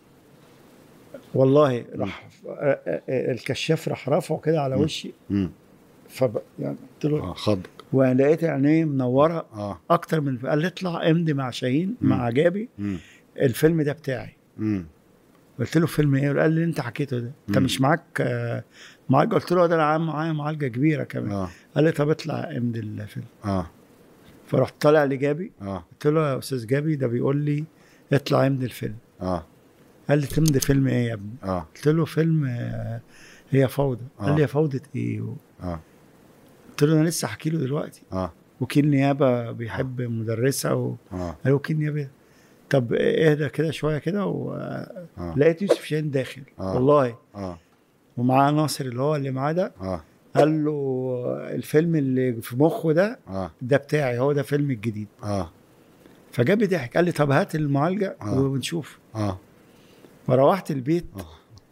والله راح الكشاف راح رافعه كده على وشي، امم فب يعني قلت له اه خضك. ولقيت عينيه منوره اه اكتر من، قال لي اطلع امضي مع شاهين مع جابي امم الفيلم ده بتاعي. امم قلت له فيلم ايه؟ قال لي انت حكيته ده انت مم. مش معاك آه، معالجه؟ قلت له ده انا عم معايا معالجه كبيره كمان. اه قال لي طب اطلع امضي الفيلم. اه فرحت طالع لجابي، اه قلت له يا استاذ جابي ده بيقول لي اطلع امضي الفيلم. اه قال لي تمضي فيلم ايه يا ابني؟ اه قلت له فيلم آه، هي فوضى. آه. قال لي هي فوضى ايه؟ اه قلت له انا لسه احكي له دلوقتي. اه وكيل نيابه بيحب مدرسه و... اه قال وكيل نيابه. طب اهدى كده شويه كده، ولقيت يوسف شاهين داخل آه. والله، اه ومعاه ناصر اللي هو اللي معاه ده. اه قال له الفيلم اللي في مخه ده اه ده بتاعي، هو ده فيلم الجديد. اه فجابي ضحك قال لي طب هات المعالجه آه. ونشوف. اه فروحت البيت، اه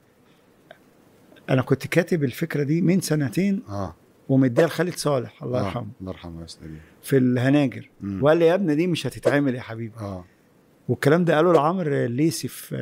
انا كنت كاتب الفكره دي من سنتين اه ومديها لخالد صالح الله يرحمه الله يرحمه يا استاذ. في الهناجر، مم. وقال لي يا ابني دي مش هتتعمل يا حبيبي. اه والكلام ده قاله لعمرو الليثي في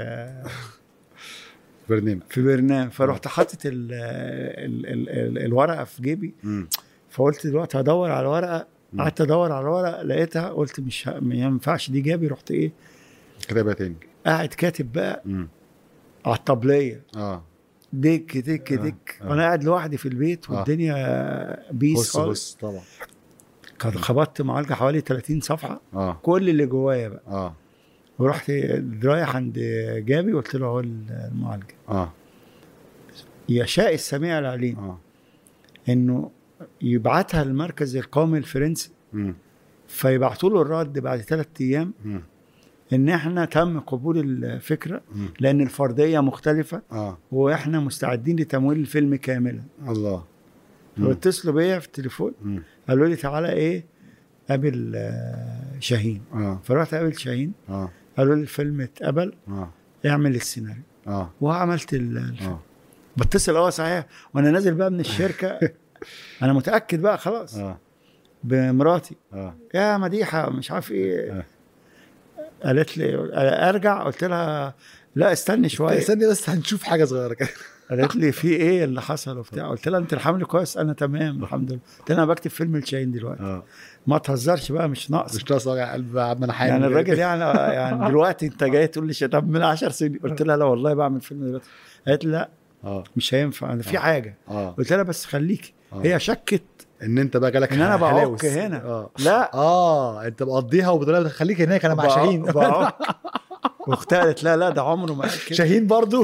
برنامج. في برنامج. فرحت حاطط ال ال ال ال الورقه في جيبي. امم فقلت دلوقتي هدور على ورقه، مم. قعدت ادور على ورقه لقيتها، قلت مش ه- ما ينفعش دي جابي. رحت ايه كتابة تاني. قاعد كاتب بقى امم على الطبليه اه دك دك آه. دك آه. وانا قاعد لوحدي في البيت آه. والدنيا بيس بص خالص. بص طبعا. كان خبطت معالجه حوالي ثلاثين صفحه اه كل اللي جوايا بقى. اه ورحت رايح عند جابي قلت له اهو المعالجه. اه يشاء السميع العليم اه انه يبعتها المركز القومي الفرنسي، امم فيبعتوا له الرد بعد ثلاث ايام امم ان احنا تم قبول الفكره مم. لان الفرديه مختلفه اه واحنا مستعدين لتمويل الفيلم كاملا. الله. مم. واتصلوا بيا في التليفون مم. قالوا لي تعالى ايه قابل آه، شاهين. اه فرحت قابل شاهين، اه قالوا لي الفيلم اتقبل اه اعمل السيناريو. اه وعملت ال- الفيلم. اه بتصل اه صحيح وانا نازل بقى من الشركه انا متاكد بقى خلاص اه بمراتي اه يا مديحه مش عارف ايه. آه. قالت لي ارجع، قلت لها لا استني شويه. استني بس هنشوف حاجه صغيره كده. قالت لي في ايه اللي حصل وبتاع. قلت لها انت الحمل كويس؟ انا تمام الحمد لله. قلت لها انا بكتب فيلم الشاهين دلوقتي. اه ما تهزرش بقى مش ناقص. مش ناقص وجع قلب يا عم انا حامل. يعني الراجل يعني يعني دلوقتي انت جاي تقول لي شباب من عشر سنين. قلت لها لا والله بعمل فيلم دلوقتي. قالت لي لا اه مش هينفع انا في آه. حاجه. اه قلت لها بس خليكي. آه. هي شكت ان انت بقى جالك ان انا هلاوس. بعك هنا. اه لا اه انت مقضيها وبتقول خليك هناك انا مع بعك- شاهين. بعك. واختها قالت لا لا ده عمره ما قال كده، شاهين برضو.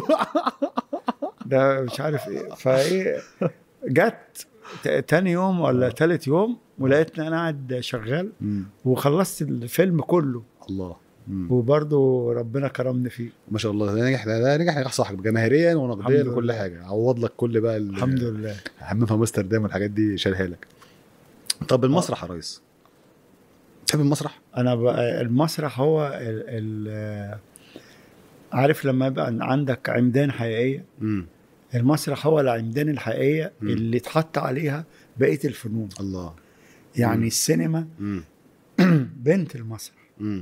ده مش عارف ايه. فايه جت ت- تاني يوم ولا تالت يوم ولقيتني انا قاعد شغال مم. وخلصت الفيلم كله. الله. مم. وبرضه ربنا كرمني فيه ما شاء الله ده نجح ده نجح نجاح صاحب جماهيريا ونقديا الحمد وكل لله. حاجه. عوض لك كل بقى ال- الحمد لله. حمام في امستردام والحاجات دي شالها لك. طب المسرح يا ريس تحب المسرح؟ انا بقى المسرح هو ال ال عارف لما يبقى عندك عمدان حقيقيه، امم المسرح هو العمدان الحقيقيه مم. اللي اتحط عليها بقيه الفنون. الله. يعني مم. السينما امم بنت المسرح امم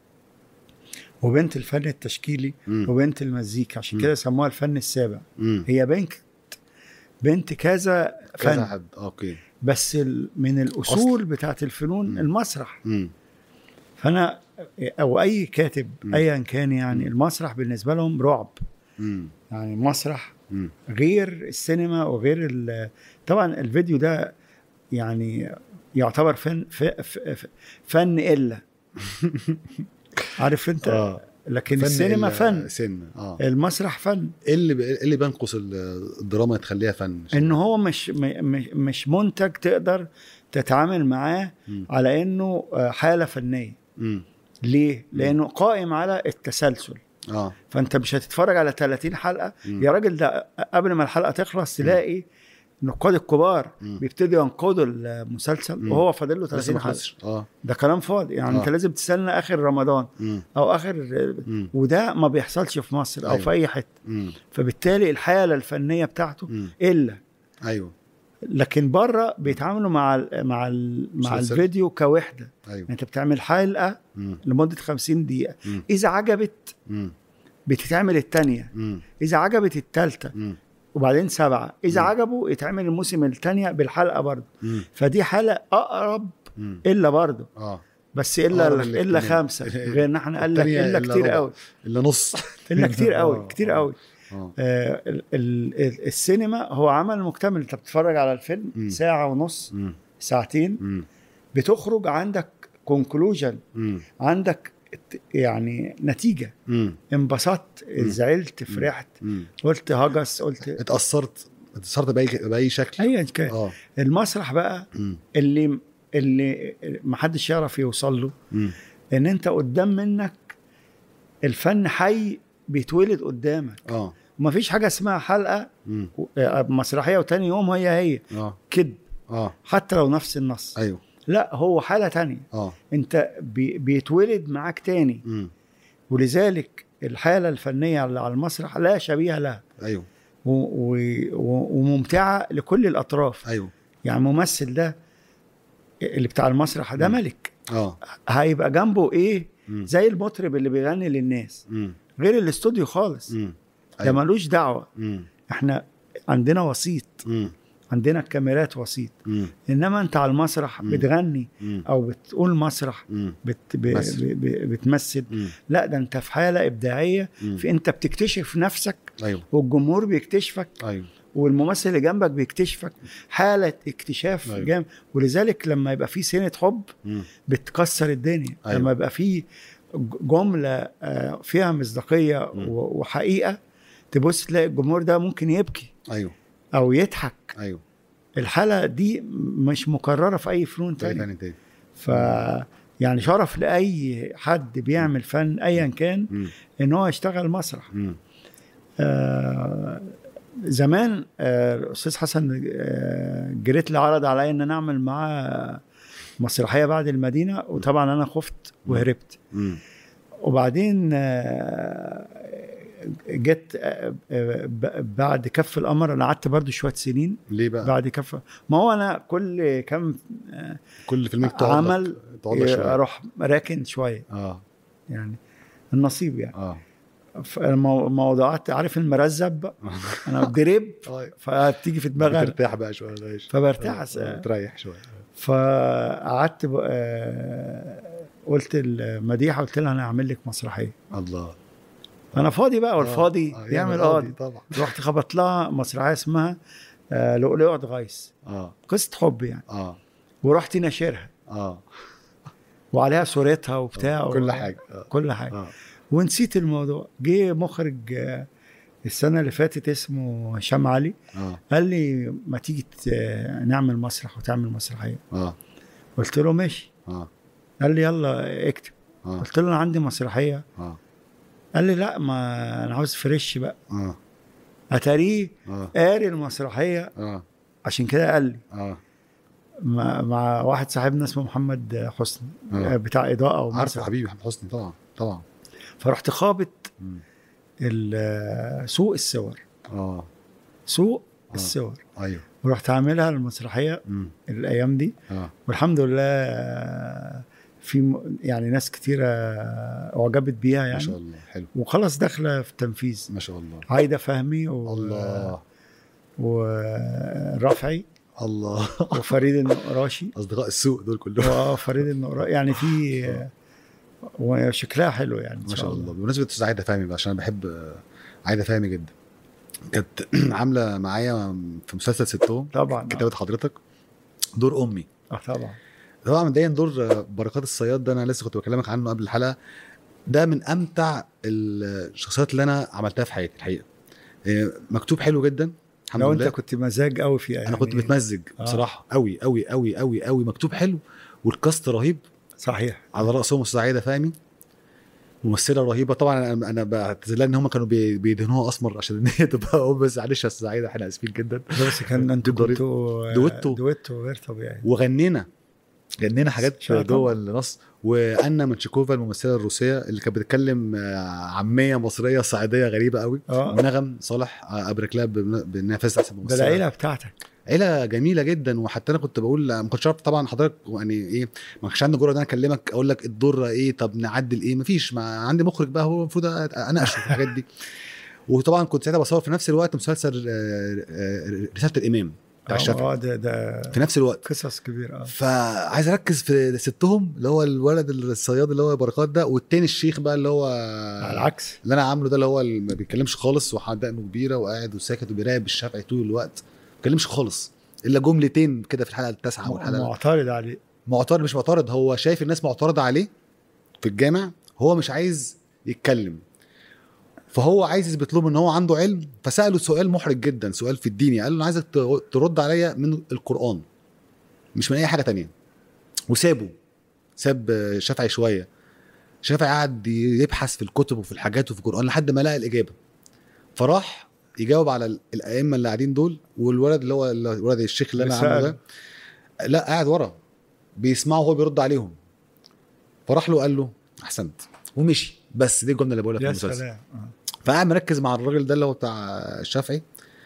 وبنت الفن التشكيلي مم. وبنت المزيكا، عشان مم. كده سموها الفن السابع. امم هي بنت بنت كذا كذا فن، حد اوكي. بس ال- من الاصول بتاعت الفنون مم. المسرح. امم فانا او اي كاتب مم. ايا كان يعني مم. المسرح بالنسبه لهم رعب. امم يعني المسرح امم غير السينما وغير ال- طبعا الفيديو ده يعني يعتبر فن ف- ف- ف- فن الا عارف انت. اه لكن السينما ال- فن، سينما اه المسرح فن. ايه اللي ب- إيه اللي بينقص ال- الدراما تخليها فن؟ ان هو مش م- م- مش منتج تقدر تتعامل معاه مم. على انه آه، حاله فنيه. امم ليه؟ لانه قائم على التسلسل. اه فانت مش هتتفرج على ثلاثين حلقه مم. يا راجل، ده قبل ما الحلقه تخلص تلاقي النقاد الكبار مم. بيبتدوا ينقدوا المسلسل مم. وهو فاضل له لسه ثلاثين ما حلقه. خلصش. اه ده كلام فاضي يعني. آه. انت لازم تستنى اخر رمضان مم. او اخر، مم. وده ما بيحصلش في مصر او أيوة. في اي حته. مم. فبالتالي الحاله الفنيه بتاعته مم. الا. ايوه لكن بره بيتعاملوا مع ال مع ال مع مسلسل. الفيديو كوحده. ايوه يعني انت بتعمل حلقه مم. لمده خمسين دقيقه، مم. اذا عجبت مم. بتتعمل الثانيه، مم. اذا عجبت الثالثه، مم. وبعدين سبعه، اذا مم. عجبوا يتعمل الموسم الثانيه بالحلقه برضه. مم. فدي حاله اقرب مم. الا برضه، اه بس الا أقرب الا للاهتمام. خمسه، غير ان احنا قال لك التانية الا إلا كتير ربع. قوي، الا نص الا كتير آه، قوي كتير آه. قوي. اه آه ال- ال- السينما هو عمل مكتمل. انت بتتفرج على الفيلم مم. ساعه ونص، مم. ساعتين، مم. بتخرج عندك كونكلوجن، مم. عندك ت- يعني نتيجه. مم. انبسطت، مم. زعلت، فرحت، مم. قلت هجس، قلت اتأثرت اتأثرت بأي بأي شكل. ايا كان. اه المسرح بقى مم. اللي اللي محدش يعرف يوصل له، مم. ان انت قدام منك الفن حي بيتولد قدامك. اه ومفيش حاجه اسمها حلقه مم. مسرحيه وتاني يوم هي هي اه كده، اه حتى لو نفس النص. ايوه لا، هو حاله تانية. اه انت بي بيتولد معاك تاني. مم. ولذلك الحاله الفنيه اللي على المسرح لا شبيه لها، ايوه و و و وممتعه لكل الاطراف. ايوه يعني الممثل ده اللي بتاع المسرح ده مم. ملك، اه هيبقى جنبه ايه؟ مم. زي المطرب اللي بيغني للناس، مم. غير الاستوديو خالص. مم. ده ايوه ملوش دعوه. مم. احنا عندنا وسيط، مم. عندنا الكاميرات وسيط. مم. انما انت على المسرح مم. بتغني مم. او بتقول مسرح، مم. بت ب مثل. ب ب بتمثل. مم. لا، ده انت في حاله ابداعيه، مم. في انت بتكتشف نفسك ايوه والجمهور بيكتشفك ايوه والممثل اللي جنبك بيكتشفك. حاله اكتشاف أيوة. جامد. ولذلك لما يبقى في سنه حب مم. بتكسر الدنيا. أيوة. لما يبقى في جمله آه، فيها مصداقيه مم. و- وحقيقه، تبص تلاقي الجمهور ده ممكن يبكي ايوه او يضحك. ايوه الحالة دي مش مكررة في أي فنون تاني تاني. تاني تاني ف يعني شرف لأي حد بيعمل فن أيا كان مم. إن هو يشتغل مسرح. مم. آه زمان آه الأستاذ حسن آه جريت لي عرض عليا إن أنا أعمل معاه مسرحية بعد المدينة، وطبعا أنا خفت وهربت. مم. وبعدين آه جت آه آه ب- بعد كف القمر أنا قعدت برضو شوية سنين. ليه بقى؟ بعد كف، ما هو أنا كل كم آه كل فيلم تقعد عمل لك تقعد لك شويه. اروح راكن شويه، اه يعني النصيب يعني. اه فالموضوعات، عارف المرزب بقى، انا بدرب طيب فتيجي في دماغي أنا. بترتاح بقى شويه ماشي. فبرتاح آه، س- آه، تريح شويه. فقعدت بقى- آه، قلت المديحه، قلت لها انا هعمل لك مسرحيه، الله انا فاضي بقى، والفاضي آه، يعمل قاضي قاضي. طبعا. رحت خبط لها مسرحيه اسمها آه، لؤلؤة غيث، اه قصه حب يعني. اه ورحت ناشرها اه وعليها صورتها وبتاع كل و- حاجه آه. كل حاجه. اه ونسيت الموضوع. جه مخرج آه، السنة اللي فاتت اسمه هشام علي، اه قال لي ما تيجي ت- نعمل مسرح وتعمل مسرحية. اه قلت له ماشي. اه قال لي يلا اكتب. اه قلت له انا عندي مسرحية. اه قال لي لا، ما انا عاوز فريش بقى. اه اتاريه اه قاري المسرحية، اه عشان كده قال لي اه مع, مع واحد صاحبنا اسمه محمد حسني آه. بتاع إضاءة عارفه ومسرح. حبيبي محمد حسني طبعا طبعا. فرحت خابط مم. ال- سوق الصور، اه سوق آه. الصور، ايوه ورحت عاملها المسرحية مم. الأيام دي. اه والحمد لله آه، في م- يعني ناس كتيرة أعجبت بيها ما شاء يعني، الله حلو وخلاص داخلة في التنفيذ. ما شاء الله. عايدة فهمي و... الله ورفعي الله وفريد النقراشي اصدقاء السوق دول كلهم. وفريد النقراشي، يعني في آه. وشكلها حلو يعني. ما شاء الله. بمناسبة أستاذ عايدة فهمي بقى، عشان أنا بحب آه، عايدة فهمي جدا، كانت عاملة معايا في مسلسل ستهم طبعا. كتابة حضرتك دور أمي. اه طبعا. طبعا مبدئيا دور آه، بركات الصياد ده أنا لسه كنت بكلمك عنه قبل الحلقة، ده من أمتع الشخصيات اللي أنا عملتها في حياتي الحقيقة. آه، مكتوب حلو جدا الحمد لو لله. انت كنت مزاج قوي فيها يعني. أنا كنت متمزج آه. بصراحة قوي قوي قوي قوي قوي، مكتوب حلو والكاست رهيب، صحيح. على رأسهم أستاذ عايدة فهمي. ممثله رهيبه طبعا. انا انا بعتذر لها ان هم كانوا بي- بيدهنوها اسمر عشان ان هي تبقى ام، بس معلش يا استاذ عايده احنا اسفين جدا. بس كان انتوا ضريب- كنتوا دويتو. دويتو غير طبيعي. وغنينا غنينا حاجات شاطر. جوه النص. وانا منشيكوفا الممثله الروسيه اللي كانت بتتكلم آه، عاميه مصريه صعيديه غريبه قوي. اه ونغم صالح آه، ابرك لها بن- بانها فازت احسن ده ممثله. العيله بتاعتك. عيله جميله جدا. وحتى انا كنت بقول ما كنتش عارف طبعا حضرتك يعني ايه، ما كانش عندي جرأه ان انا اكلمك اقول لك الدور ايه، طب نعدل ايه، مفيش، ما عندي مخرج بقى هو المفروض اناقشه في الحاجات دي. وطبعا كنت ساعتها بصور في نفس الوقت مسلسل آه، آه، رساله الامام بتاع الشافعي اه ده ده في نفس الوقت. قصص كبيره. اه فعايز اركز في ستهم اللي هو الولد الصياد اللي هو بركات ده، والتاني الشيخ بقى اللي هو على العكس. اللي انا عامله ده اللي هو اللي ما بيتكلمش خالص وحدقنه كبيره وقاعد وساكت وبيراقب الشافعي طول الوقت، ما بيتكلمش خالص الا جملتين كده في الحلقه التاسعه والحلقه. معترض عليه. معترض مش معترض، هو شايف الناس معترضه عليه في الجامع، هو مش عايز يتكلم، فهو عايز يثبت لهم ان هو عنده علم. فساله سؤال محرج جدا، سؤال في الدين، قال له انا عايزك ترد عليا من القران مش من اي حاجه تانية. وسابه، ساب شافعي شويه. شافعي قعد يبحث في الكتب وفي الحاجات وفي القران لحد ما لقى الاجابه، فراح يجاوب على الائمه اللي قاعدين دول. والولد اللي هو الولد الشيخ اللي انا عامله ده لا قاعد ورا بيسمعه وهو بيرد عليهم. فراح له قال له احسنت ومشي. بس دي الجمله اللي بقولها في المسلسل. فقاعد مركز مع الراجل ده اللي هو بتاع الشافعي.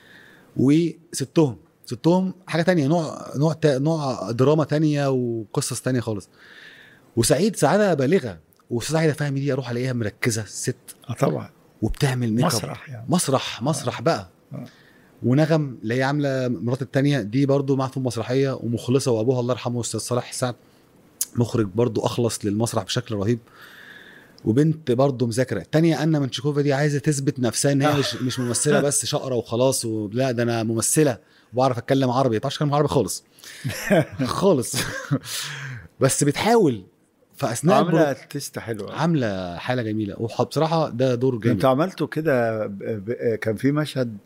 وستهم ستهم حاجه تانية، نوع نوع تا نوع دراما تانية وقصص تانية خالص. وسعيد سعاده بالغه. واستاذ عايده فهمي دي اروح الاقيها مركزه الست اه طبعا وبتعمل ميك اب مسرح يعني. مسرح مسرح آه. بقى آه. ونغم اللي هي عامله مرات التانية دي برضو معها في مسرحيه ومخلصه. وابوها الله يرحمه استاذ صالح سعد مخرج برضو اخلص للمسرح بشكل رهيب. وبنت برضو مذاكره تانية أنا منشيكوفا دي عايزه تثبت نفسها ان هي مش مش ممثله بس شقره وخلاص، ولا ده انا ممثله وبعرف اتكلم عربي. ما بعرفش اتكلم عربي خالص خالص بس بتحاول. فاثناء عامله تيست حلوه، عامله حاله جميله. وبصراحه ده دور جامد. انت عملته كده. ب... ب... كان في مشهد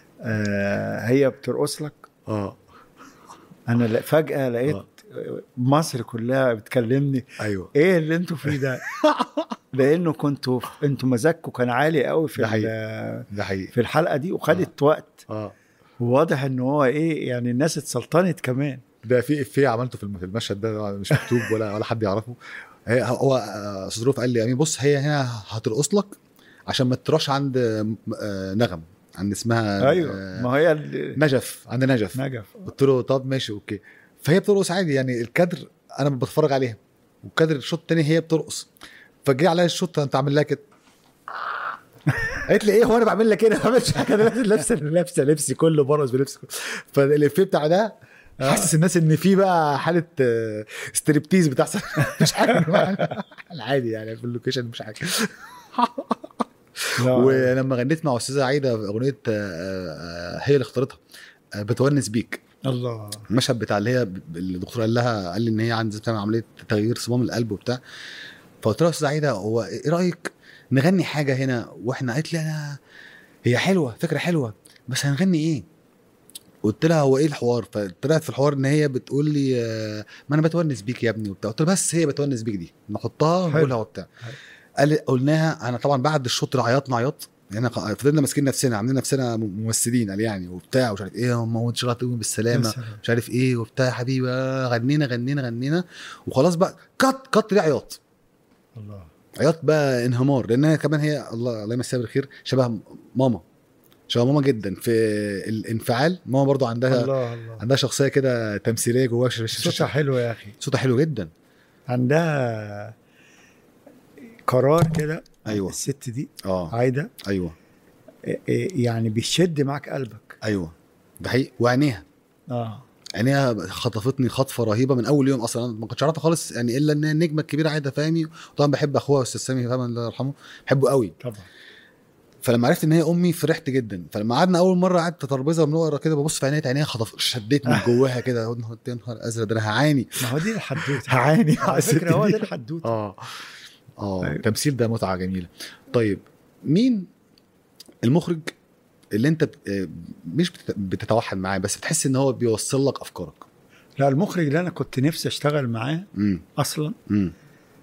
آه هي بترقص لك. اه انا ل... فجاه لقيت آه. مصر كلها بتكلمني. ايوه ايه اللي انتوا فيه ده؟ لانه كنتوا انتوا مزاجكم كان عالي قوي في ده حقيقي. ده حقيقي في الحلقه دي وخدت آه. وقت. اه وواضح ان هو ايه يعني الناس اتسلطنت كمان. ده في افيه عملته في المشهد ده مش مكتوب ولا ولا حد يعرفه. هو استاذ روف قال لي يعني بص هي هنا هترقص لك عشان ما تروحش عند نغم عند اسمها ايوه ما هي نجف عند نجف نجف. قلت له طب ماشي اوكي. فهي بترقص عادي يعني الكادر انا بتفرج عليها والكادر الشوط الثاني هي بترقص. فجي عليا الشوط انت عامل لها كده قالت لي ايه هو انا بعمل لك ايه؟ انا ما بعملش حاجه انا لابسه لابسه لبسي كله برقص بلبسي. فالافيه بتاع ده حاسس الناس ان في بقى حاله ستريبتيز بتحصل مش حاجه العادي يعني في اللوكيشن مش حاجه. ولما غنيت مع استاذه عايده اغنيه هي اللي اختارتها بتونس بيك الله المشهد بتاع اللي هي الدكتور قال لها قال لي ان هي عندها بتعمل عمليه تغيير صمام القلب وبتاع. فقلت لها استاذه عايده هو ايه رايك نغني حاجه هنا واحنا؟ قالت لي انا هي حلوه فكره حلوه بس هنغني ايه؟ قلت لها هو ايه الحوار؟ فطلعت في الحوار ان هي بتقول لي ما انا بتونس بيك يا ابني وبتاع. قلت لها بس هي بتونس بيك دي نحطها ونقولها وبتاع. قال قلناها. انا طبعا بعد الشوط عيطنا عياط يعني فضلنا ماسكين نفسنا عاملين نفسنا ممثلين قال يعني وبتاع ومش عارف ايه هم ان شاء الله تقوم بالسلامه مش عارف ايه وبتاع يا حبيبي. غنينا غنينا غنينا وخلاص بقى كت كت لي عياط. الله عياط بقى انهمار لان هي كمان هي الله الله يمسيها بالخير شبه ماما شبه ماما جدا في الانفعال. ماما برضو عندها الله الله. عندها شخصيه كده تمثيليه جواها. صوتها حلو يا اخي صوتها حلو جدا. عندها قرار كده. ايوه الست دي اه عايده ايوه يعني بيشد معاك قلبك. ايوه ده حقيقي. وعينيها اه عينيها خطفتني خطفه رهيبه من اول يوم. اصلا ما كنتش عارفه خالص يعني الا ان النجمه الكبيره عايده فهمي. طبعا بحب اخوها استاذ سامي فهمي الله يرحمه بحبه قوي طبعا. فلما عرفت ان هي امي فرحت جدا. فلما قعدنا اول مره قعدت ترابيزه بنقرا كده ببص في عينيها عينيها خطف شدتني جواها كده. يا نهار ازرق ده انا هعاني. ما هو دي الحدوته هعاني على فكره هو ده الحدوته. اه اه التمثيل ده متعه جميله. طيب مين المخرج اللي انت مش بتتوحد معاه بس بتحس ان هو بيوصل لك افكارك؟ لا المخرج اللي انا كنت نفسي اشتغل معاه مم. اصلا مم.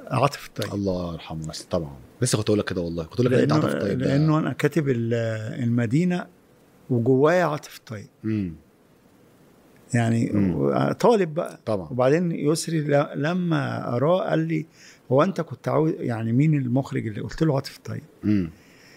عاطف الطيب. الله يرحمه طبعا، لسه كنت اقول لك كده والله، كنت اقول لك انت عاطف الطيب. لانه انا كاتب المدينه وجوايا عاطف الطيب. امم يعني مم. طالب بقى طبعا. وبعدين يسري لما اراه قال لي هو انت كنت عاوز يعني مين المخرج اللي قلت له عاطف الطيب. امم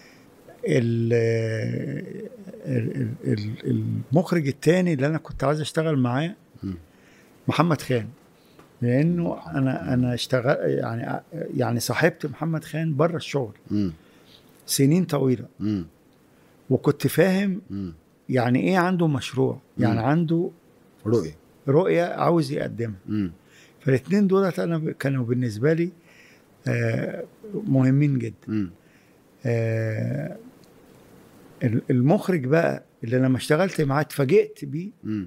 المخرج الثاني اللي انا كنت عايز اشتغل معاه محمد خان، لانه انا انا اشتغل يعني يعني صاحبت محمد خان بره الشغل مم. سنين طويله. مم. وكنت فاهم مم. يعني ايه عنده مشروع، يعني مم. عنده رؤيه رؤيه عاوز يقدمها. فالاثنين دولت انا كانوا بالنسبه لي آه مهمين جدا. آه المخرج بقى اللي لما اشتغلت معاه اتفاجئت بيه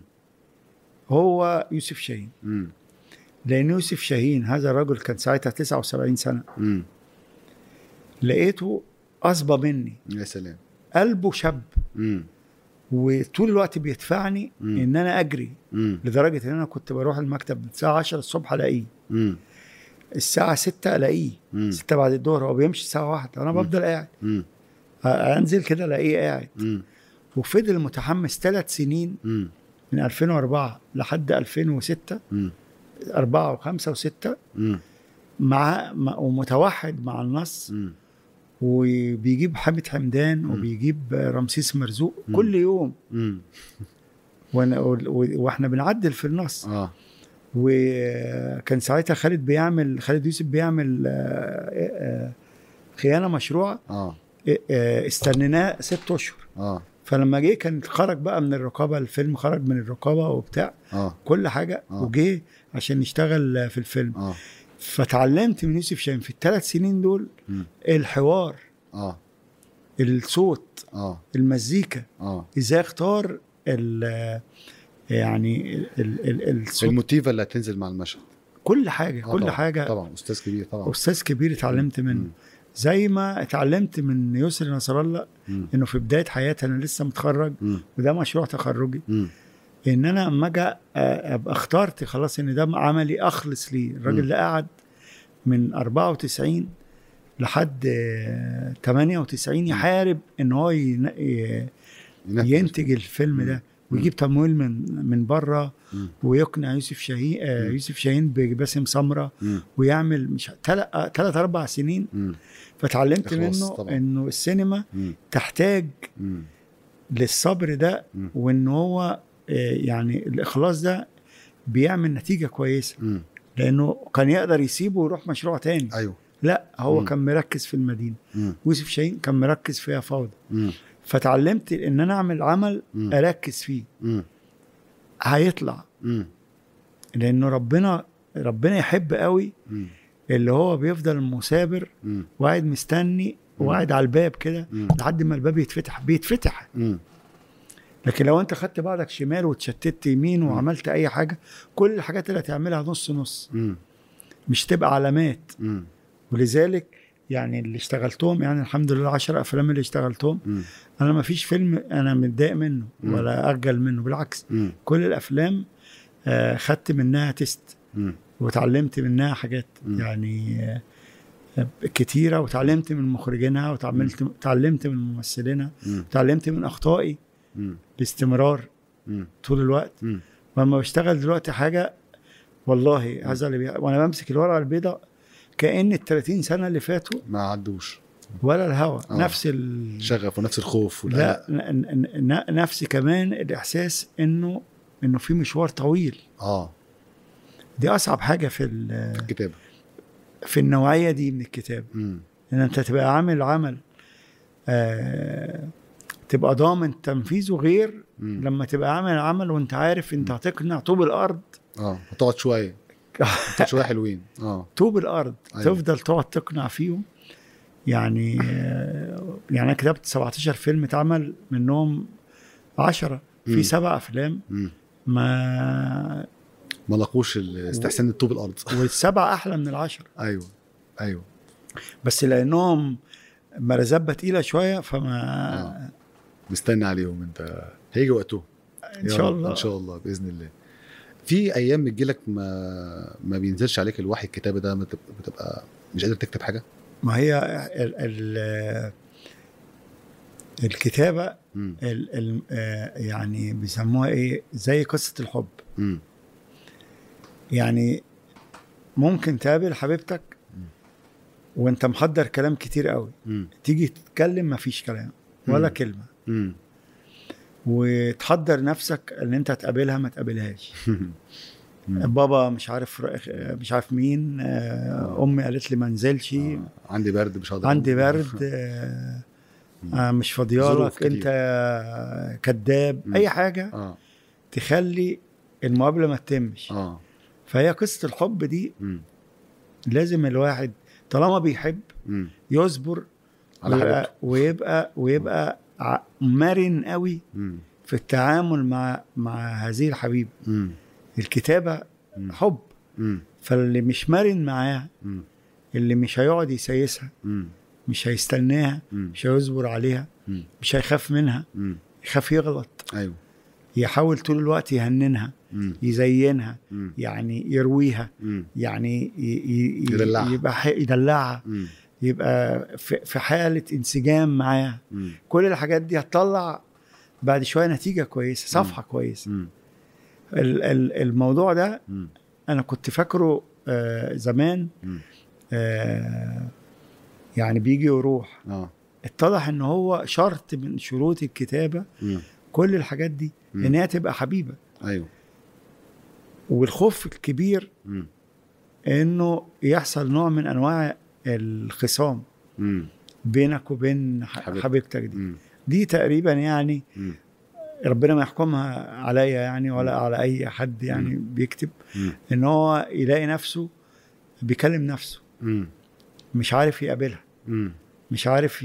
هو يوسف شاهين. مم. لان يوسف شاهين هذا الرجل كان ساعتها تسعة وسبعين سنه. مم. لقيته اصبى مني. يا سلام. قلبه شاب. مم. وطول الوقت بيدفعني مم. ان انا اجري. مم. لدرجه ان انا كنت بروح المكتب الساعه عشرة الصبح الاقيه، الساعه ستة الاقيه، ستة بعد الظهر. هو بيمشي الساعه واحدة انا بفضل قاعد. مم. انزل كده الاقيه قاعد. مم. وفضل متحمس ثلاث سنين. مم. من ألفين وأربعة لحد ألفين وستة. مم. أربعة وخمسة وستة. مم. مع ومتوحد مع النص. مم. وبيجيب حامد حمدان. مم. وبيجيب رمسيس مرزوق. مم. كل يوم. مم. واحنا بنعدل في النص. اه وكان ساعتها خالد بيعمل خالد يوسف بيعمل خيانة مشروع. اه استنيناه ست اشهر. اه فلما جه كان خرج بقى من الرقابه، الفيلم خرج من الرقابه وبتاع اه كل حاجه. آه. وجه عشان يشتغل في الفيلم. اه فتعلمت من يوسف شاهين في الثلاث سنين دول م. الحوار، اه الصوت، اه المزيكا، اه ازاي اختار ال يعني ال ال الصوت، الموتيفا اللي هتنزل مع المشهد، كل حاجه. آه كل طبعًا. حاجه طبعا استاذ كبير. طبعا استاذ كبير اتعلمت منه. م. زي ما اتعلمت من يسري نصر الله م. انه في بدايه حياتي انا لسه متخرج م. وده مشروع تخرجي. م. ان انا اما اجي ابقى اخترت خلاص ان ده عملي اخلص ليه. الراجل اللي قعد من أربعة وتسعين لحد ثمانية وتسعين يحارب ان هو ينتج الفيلم ده ويجيب تمويل من من بره ويقنع يوسف شاهين يوسف شاهين بباسم سمره ويعمل مش ثلاث ثلاث اربع سنين. مم. فتعلمت منه طبعا. انه السينما مم. تحتاج مم. للصبر ده. مم. وان هو يعني الاخلاص ده بيعمل نتيجه كويسه. مم. لانه كان يقدر يسيبه ويروح مشروع تاني. ايوه لا هو مم. كان مركز في المدينه. يوسف شاهين كان مركز فيها فوضى. مم. فتعلمت ان انا اعمل عمل مم. اركز فيه. مم. هيطلع. مم. لانه ربنا ربنا يحب قوي مم. اللي هو بيفضل مثابر وقاعد مستني وقاعد على الباب كده لحد ما الباب يتفتح. بيتفتح. مم. لكن لو انت خدت بعضك شمال وتشتت يمين مم. وعملت اي حاجه، كل الحاجات اللي هتعملها نص نص. مم. مش تبقى علامات. مم. ولذلك يعني اللي اشتغلتهم يعني الحمد لله عشر افلام اللي اشتغلتهم مم. انا ما فيش فيلم انا متضايق منه مم. ولا اجل منه، بالعكس. مم. كل الافلام آه خدت منها تيست مم. وتعلمت منها حاجات مم. يعني آه كتيره، وتعلمت من مخرجينها وتعلمت تعلمت من ممثلينها وتعلمت من اخطائي مم. باستمرار مم. طول الوقت. مم. ولما بشتغل دلوقتي حاجه والله هذا اللي بي... وانا بمسك الورقه البيضاء كأن الثلاثين سنة اللي فاتوا ما عدوش ولا الهوى. آه. نفس الشغف ونفس الخوف لا ن... نفس كمان الإحساس إنه إنه في مشوار طويل. آه دي أصعب حاجة في, في الكتابة، في النوعية دي من الكتابة. م. إن أنت تبقى عامل عمل آه... تبقى ضامن تنفيذه، غير م. لما تبقى عامل عمل وأنت عارف أنت هتقنع طوب الأرض. آه هتقعد شوية شويه حلوين. اه طوب الارض. أيوة. تفضل تقعد تقنع فيهم. يعني يعني انا كتبت سبعتاشر فيلم اتعمل منهم عشرة في سبع افلام م. ما ما لقوش استحسان الطوب الارض والسبع احلى من العشرة. ايوه ايوه بس لانهم مرزبه تقيله شويه فما آه. مستني عليهم. انت هيجي وقته ان شاء الله. ان شاء الله باذن الله. في ايام بتجيلك ما ما بينزلش عليك الوحي الكتابه ده، بتبقى مش قادر تكتب حاجه؟ ما هي ال ال الكتابه مم. ال ال يعني بيسموها ايه، زي قصه الحب. مم. يعني ممكن تقابل حبيبتك وانت محضر كلام كتير قوي، مم. تيجي تتكلم مفيش كلام ولا مم. كلمه، مم. وتحضر نفسك ان انت تقابلها ما تقابلهاش. بابا مش عارف مش عارف مين، امي قالت لي ما انزلش، آه. عندي برد مش هقدر، عندي برد، آه. آه مش فاضيالك، انت كذاب، اي حاجه آه. تخلي المقابله ما تتمش. آه. فهي قصه الحب دي م. لازم الواحد طالما بيحب م. يصبر ويبقى ويبقى, ويبقى مرن قوي م. في التعامل مع مع هذه الحبيبه. م. الكتابه م. حب، م. فاللي مش مرن معاها، م. اللي مش هيقعد يسيسها، م. مش هيستناها، م. مش هيصبر عليها، م. مش هيخاف منها، م. يخاف يغلط. ايوه، يحاول طول الوقت يهننها، م. يزينها، م. يعني يرويها، م. يعني يدلعها، يبقى يدلعها، م. يبقى في حالة انسجام معاها. م. كل الحاجات دي هتطلع بعد شوية نتيجة كويسة، صفحة م. كويسة. م. الموضوع ده م. أنا كنت فاكره آه زمان، م. آه يعني بيجي ويروح. آه. اتضح ان هو شرط من شروط الكتابة. م. كل الحاجات دي م. ان هي تبقى حبيبة. ايوه. والخوف الكبير م. انه يحصل نوع من انواع الخصام م. بينك وبين حبيب. حبيبتك دي. م. دي تقريبا يعني م. ربنا ما يحكمها عليا يعني ولا م. على اي حد يعني م. بيكتب م. ان هو يلاقي نفسه بيكلم نفسه، م. مش عارف يقابلها، م. مش عارف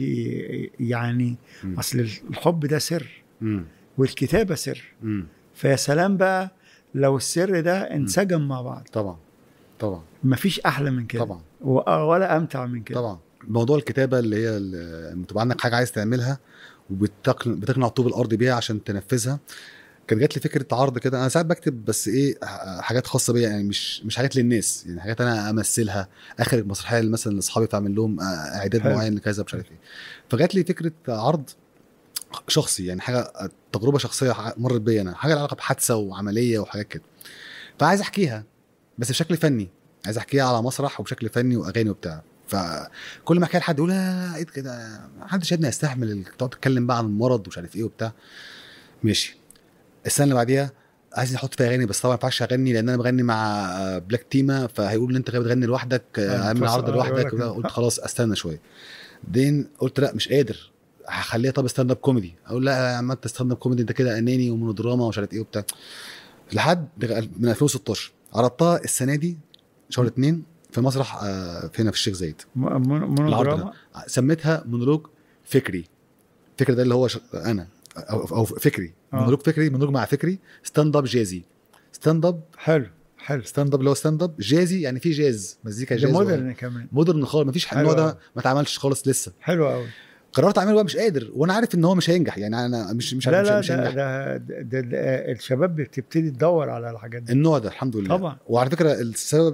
يعني م. اصل الحب ده سر، م. والكتابة سر. م. فيا سلام بقى لو السر ده انسجم م. مع بعض. طبعا طبعا مفيش احلى من كده طبعا، ولا امتع من كده طبعا. موضوع الكتابة اللي هي لما تبقى عندك حاجة عايز تعملها وبتقنع الطوب الارضي بيها عشان تنفذها. كانت جات لي فكره عرض كده، انا ساعات بكتب بس ايه حاجات خاصه بيا يعني، مش مش حاجات للناس يعني، حاجات انا امثلها، اخر مسرحيه مثلا لاصحابي فاعمل لهم اعداد معين لكذا مش عارف ايه. فجات لي فكره عرض شخصي يعني، حاجه تجربه شخصيه مرت بيا انا، حاجه لها علاقه بحادثه وعمليه وحاجات كده، فعايز احكيها بس بشكل فني، عايز احكيها على مسرح وبشكل فني واغاني وبتاع. فكل ما احكي لحد يقول لا ايه كده، محدش يدنا يستحمل تقعد تتكلم بقى عن المرض ومش عارف ايه وبتاع. ماشي. السنه اللي بعديها عايز احط فيها اغاني، بس طبعا ما ينفعش اغني لان انا بغني مع بلاك تيما، فهيقولوا ان انت غير بتغني لوحدك، اعمل عرض لوحدك. قلت خلاص استنى شويه. بعدين قلت لا مش قادر، هخليها طب ستاند اب كوميدي. اقول لا يا عم انت ستاند اب كوميدي انت كده اناني ومونودراما ومش عارف ايه وبتاع. لحد من ألفين وستاشر عرضتها السنه دي شهر اتنين في مسرح هنا في الشيخ زايد. مونودراما سميتها مونولوج فكري. فكري ده اللي هو انا او او فكري، مونولوج فكري، مونولوج مع فكري، ستاند اب جازي. ستاند اب حلو حلو. ستاند اب اللي هو ستاند اب جازي يعني في جاز، مزيكا جاز مودرن كمان، مودرن خالص، مفيش النوع ده ما اتعملش خالص لسه. حلو قوي. قررت اعمله بقى مش قادر، وانا عارف ان هو مش هينجح يعني، انا مش مش لا مش, لا مش هينجح. ده, ده, ده, ده الشباب بتبتدي تدور على الحاجات دي النوع ده الحمد لله طبعا. وعلى فكره السبب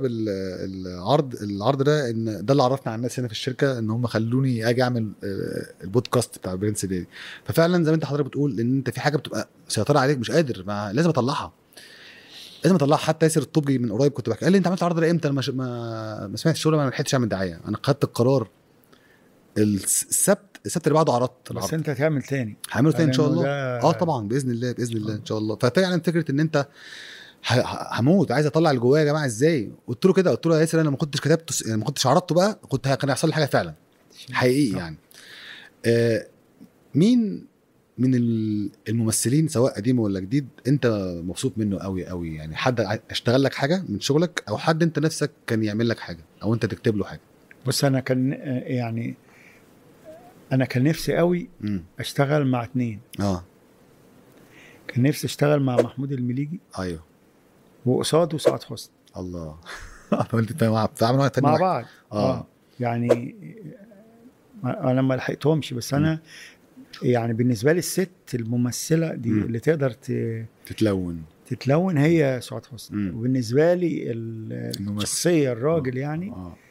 العرض العرض ده ان ده اللي عرفنا على الناس هنا في الشركه ان هم خلوني اجي اعمل البودكاست بتاع برنس دي. ففعلا زي ما انت حضرتك بتقول ان انت في حاجه بتبقى سيطره عليك مش قادر، ما لازم اطلعها لازم اطلعها. حتى ياسر الطبي من قريب كنت بحكي قال لي انت عملت العرض ده امتى؟ ما ما, ما سمعتش الشغل، ما لحقتش اعمل دعايه. انا خدت القرار السبت السبت اللي بعده عرضت العرض. بس انت هتعمل تاني؟ هعمله تاني ان شاء الله. اه طبعا باذن الله باذن الله ان شاء الله. ففعلا فكره ان انت هموت عايز اطلع اللي جوايا يا جماعه ازاي. قلت له كده، قلت له يا ياسر انا ما كنتش كتبته، ما كنتش عرضته بقى، كنت كان هيحصل لي حاجه فعلا حقيقي يعني. آه مين من الممثلين سواء قديم ولا جديد انت مبسوط منه قوي قوي يعني؟ حد اشتغل لك حاجه من شغلك او حد انت نفسك كان يعمل لك حاجه او انت تكتب له حاجه؟ بص انا كان يعني انا كان نفسي قوي م. اشتغل مع اتنين. اه كان نفسي اشتغل مع محمود المليجي. ايوه. وقصاده سعاد حسني. الله. عملت مع مع بعض اه, آه. يعني انا ما لحقتهمش بس انا م. يعني بالنسبه لي الست الممثله دي م. اللي تقدر ت... تتلون تتلون هي سعاد حسني. وبالنسبه لي الشخصيه الراجل آه. يعني آه.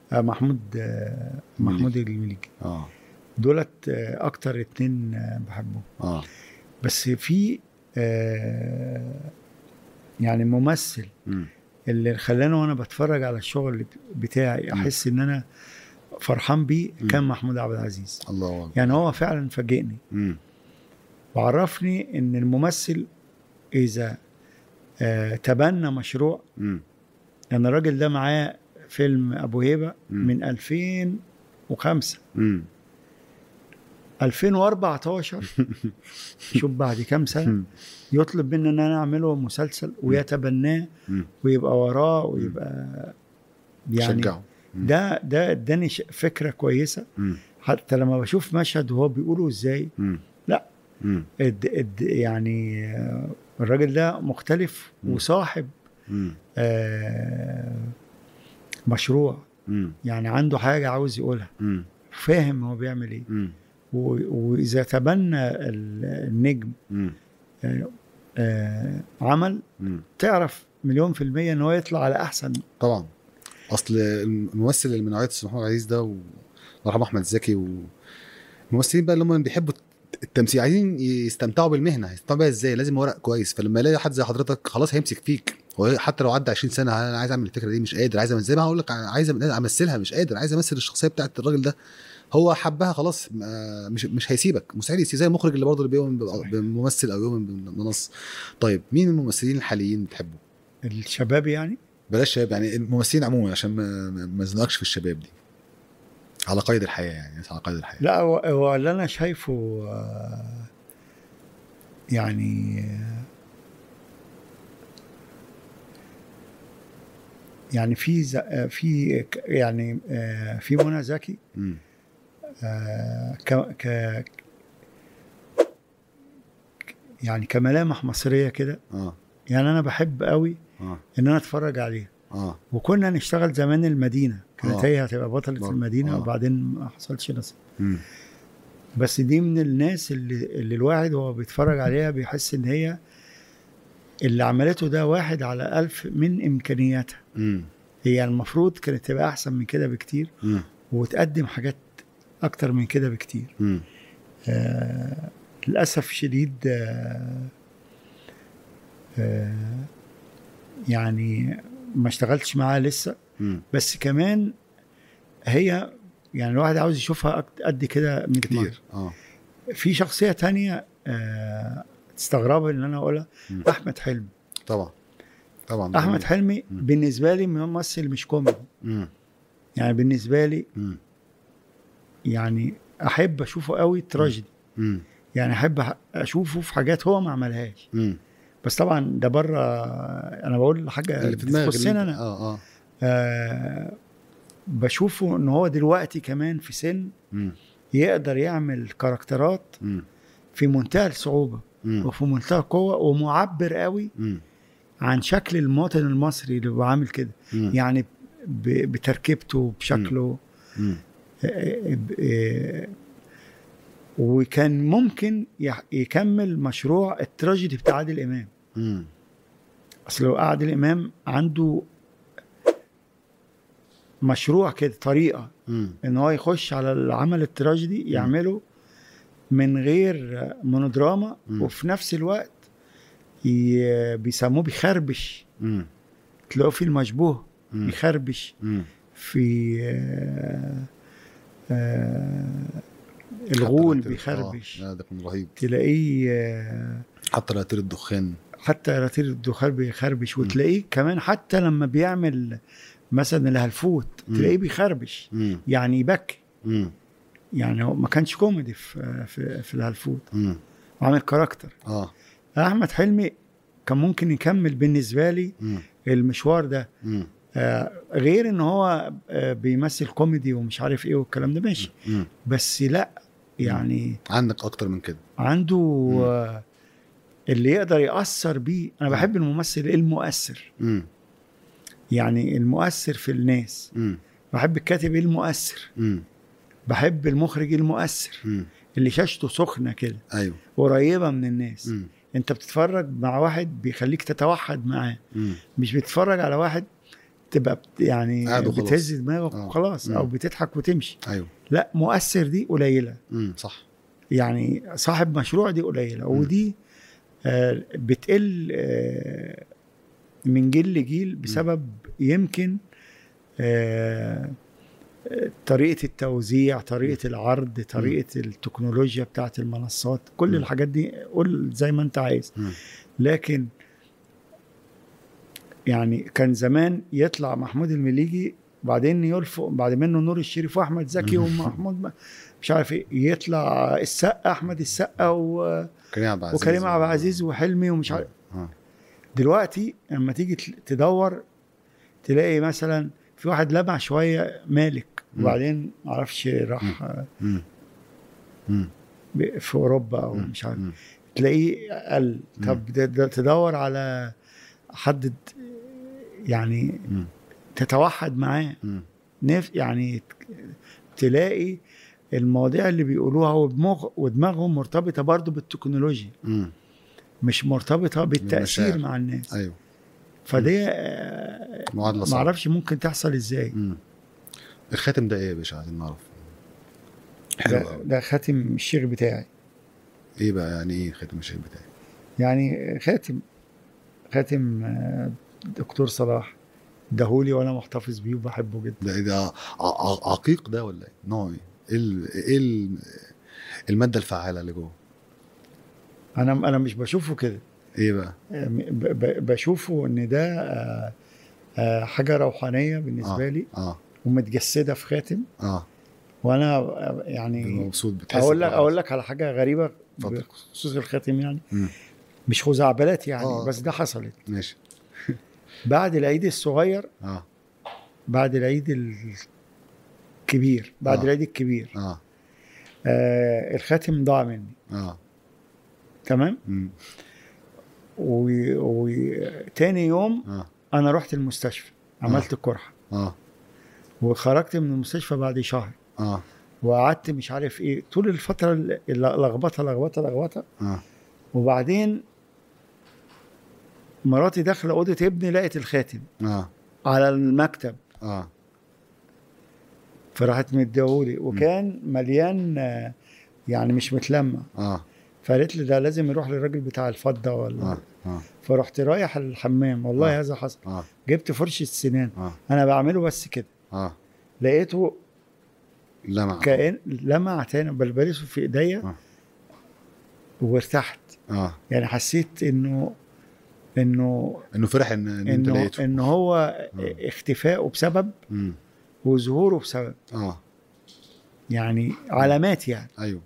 آه محمود آه محمود المليجي. اه دولت آه اكتر اتنين آه بحبهم. اه بس في آه يعني ممثل مم. اللي خلاني وانا بتفرج على الشغل بتاعي احس ان انا فرحان بيه كان محمود عبد العزيز. الله أكبر. يعني هو فعلا فاجئني مم. وعرفني ان الممثل اذا آه تبنى مشروع. مم. يعني الراجل ده معاه فيلم ابو هيبه مم. من ألفين وخمسة مم. ألفين وأربعتاشر شوف بعد كام سنه يطلب مني ان انا اعمله مسلسل ويتبناه مم. ويبقى وراه ويبقى يعني شجعه. ده ده اداني ش- فكره كويسه. مم. حتى لما بشوف مشهد وهو بيقوله ازاي مم. لا مم. اد اد يعني آه، الراجل ده مختلف مم. وصاحب مم. آه، مشروع. مم. يعني عنده حاجه عاوز يقولها، مم. فاهم هو بيعمل ايه. مم. و- واذا تبنى ال- النجم مم. آه، آه، عمل مم. تعرف مليون في المية ان هو يطلع على احسن. طبعا. اصل الممثل اللي من نوعيه محمود عبد العزيز ده ورحمه احمد زكي والممثلين بقى اللي هم بيحبوا التمثيل عايزين يستمتعوا بالمهنه، يستمتعوا بيها ازاي؟ لازم ورق كويس. فلما يلاقي حد زي حضرتك خلاص هيمسك فيك، هو حتى لو عدى عشرين سنه انا عايز اعمل الفكره دي مش قادر، عايز زي ما هقول لك عايز امثلها مش قادر، عايز امثل الشخصيه بتاعت الراجل ده، هو حبها خلاص مش مش هيسيبك، مستحيل يسيب. زي المخرج اللي برضه اللي بيؤمن بممثل او يؤمن بمنص. طيب مين الممثلين الحاليين بتحبوا؟ الشباب يعني بلاش شباب، يعني الممثلين عموما عشان ما ما ازنقكش في الشباب دي، على قيد الحياه يعني على قيد الحياه. لا هو- هو اللي انا شايفه آه، يعني آه، يعني في ز- آه، في ك- يعني آه، في منى زكي امم آه، ك ك يعني كملامح مصريه كده. اه يعني انا بحب قوي اه ان انا اتفرج عليها. اه وكنا نشتغل زمان المدينه، كانت آه. هي هتبقى بطله برضه. المدينه آه. وبعدين ما حصلش نصيب. امم بس دي من الناس اللي, اللي الواحد وهو بيتفرج عليها بيحس ان هي اللي عملته ده واحد على ألف من إمكانياتها. امم هي المفروض كانت تبقى أحسن من كده بكتير امم وتقدم حاجات أكتر من كده بكتير. امم آه للأسف شديد آه آه يعني ما اشتغلتش معاها لسه. امم بس كمان هي يعني الواحد عاوز يشوفها أك- قد كده من كتير. اه في شخصية تانية آه تستغربها ان انا اقولها، مم. احمد حلمي. طبعا طبعا. احمد حلمي مم. بالنسبة لي ممثل مش كوميدي. امم يعني بالنسبة لي امم يعني احب اشوفه قوي تراجيدي. امم يعني احب أح- اشوفه في حاجات هو ما عملهاش. امم بس طبعا ده بره، انا بقول حاجة اللي في دماغك اللي تخصني انت- انا. اه اه آه بشوفه ان هو دلوقتي كمان في سن امم يقدر يعمل كاركترات امم في منتهى الصعوبة امم وفي منتهى القوة ومعبر قوي امم عن شكل المواطن المصري اللي هو عامل كده. امم يعني ب- بتركيبته بشكله. امم آه، ب- آه، وكان ممكن يح- يكمل مشروع التراجيدي بتاع عادل امام. امم اصل لو عادل امام عنده مشروع كده طريقه امم ان هو يخش على العمل التراجيدي يعمله من غير مونودراما مم. وفي نفس الوقت ي- بيسموه بيخربش. امم تلاقوا في المشبوه مم. بيخربش امم في آه، آه، الغول حتى لا تر- بيخربش. آه. لا ده كان رهيب. تلاقيه آه، حتى لا يطير الدخان. حتى رتير الدخان بيخربش. وتلاقيه كمان حتى لما بيعمل مثلا الهلفوت مم. تلاقيه بيخربش، امم يعني يبكي. امم يعني هو ما كانش كوميدي في في, في الهلفوت، امم وعامل كاركتر. اه احمد حلمي كان ممكن يكمل بالنسبه لي امم المشوار ده. امم آه غير ان هو آه بيمثل كوميدي ومش عارف ايه والكلام ده ماشي، امم بس لا يعني عندك اكتر من كده. عنده آه اللي يقدر يأثر بيه. انا مم. بحب الممثل المؤثر، امم يعني المؤثر في الناس. امم بحب الكاتب المؤثر، امم بحب المخرج المؤثر امم اللي شاشته سخنة كده ايوه. قريبة من الناس. امم انت بتتفرج مع واحد بيخليك تتوحد معاه، امم مش بتتفرج على واحد تبقى بت- يعني قاعد وخلاص. بتهز دماغك آه. وخلاص، او مم. بتضحك وتمشي. ايوه. لا، مؤثر دي قليله، امم صح. يعني صاحب مشروع دي قليله. مم. ودي آه، بتقل آه، من جيل لجيل بسبب يمكن آه، طريقة التوزيع، طريقة العرض، طريقة التكنولوجيا بتاعت المنصات، كل مم. الحاجات دي قول زي ما انت عايز. مم. لكن يعني كان زمان يطلع محمود المليجي، بعدين يلفق بعد منه نور الشريف واحمد زكي ومحمود م- مش عارف ايه، يطلع السقا احمد السقا و- كريم عبد العزيز وكريم عبد العزيز وحلمي ومش عارف. اه. دلوقتي لما تيجي تل- تدور تلاقي مثلا في واحد لمع شويه مالك، مم. وبعدين معرفش راح آه، مم. مم. ب- في اوروبا او مم. مش عارف، مم. تلاقيه قل. طب ده- ده تدور على حد د- يعني مم. تتوحد معاه، مم. نف يعني تلاقي المواضيع اللي بيقولوها ودماغ ودماغهم مرتبطه برضو بالتكنولوجيا، مم. مش مرتبطه بالتاثير بالمشاعر. مع الناس. ايوه. فدي آه، معادله صعبه. معرفش ممكن تحصل ازاي. مم. الخاتم ده ايه يا باشا؟ عايزين نعرف. حلو ده, قوي. ده خاتم الشيخ بتاعي. ايه بقى يعني ايه خاتم الشيخ بتاعي؟ يعني خاتم خاتم آه، دكتور صلاح دهولي، وانا محتفظ بيه وبحبه جدا. ده ايه ده؟ ع- ع- عقيق ده ولا ايه؟ نوع ايه؟ ايه ال- ايه ال- الماده الفعاله اللي جوه؟ انا انا مش بشوفه كده، ايه بقى؟ آه، ب- ب- بشوفه ان ده آه، آه، حاجه روحانيه بالنسبه آه. لي، اه ومتجسده في خاتم. اه. وانا آه، يعني مبسوط بتحس اقول لك بفرح. اقول لك على حاجه غريبه اتفضل. بخصوص الخاتم. يعني مم. مش خزعبلات يعني، آه. بس ده حصلت ماشي. بعد العيد الصغير، اه بعد العيد الكبير، بعد آه. العيد الكبير اه آه الخاتم ضاع مني. اه. تمام. مم. وتاني يوم اه انا رحت المستشفى، عملت القرحه، اه وخرجت من المستشفى بعد شهر، اه وقعدت مش عارف ايه طول الفتره اللي لخبطه لخبطه لخبطه. اه وبعدين مراتي داخله اوضه ابني لقيت الخاتم اه على المكتب، اه فراحت مديهولي، وكان مليان آه، يعني مش متلمع. اه فقالت لي ده لازم يروح للراجل بتاع الفضه ولا اه اه فرحت رايح الحمام، والله آه. هذا حصل. اه جبت فرشه سنان، اه انا بعمله بس كده، اه. لقيته لمع. كأن لمع تاني، بلبسه في ايديا آه. وارتحت. اه يعني حسيت انه انه انه فرح ان ان انت انه لقيته. ان هو اختفائه بسبب امم وظهوره بسبب، اه يعني علامات يعني. ايوه.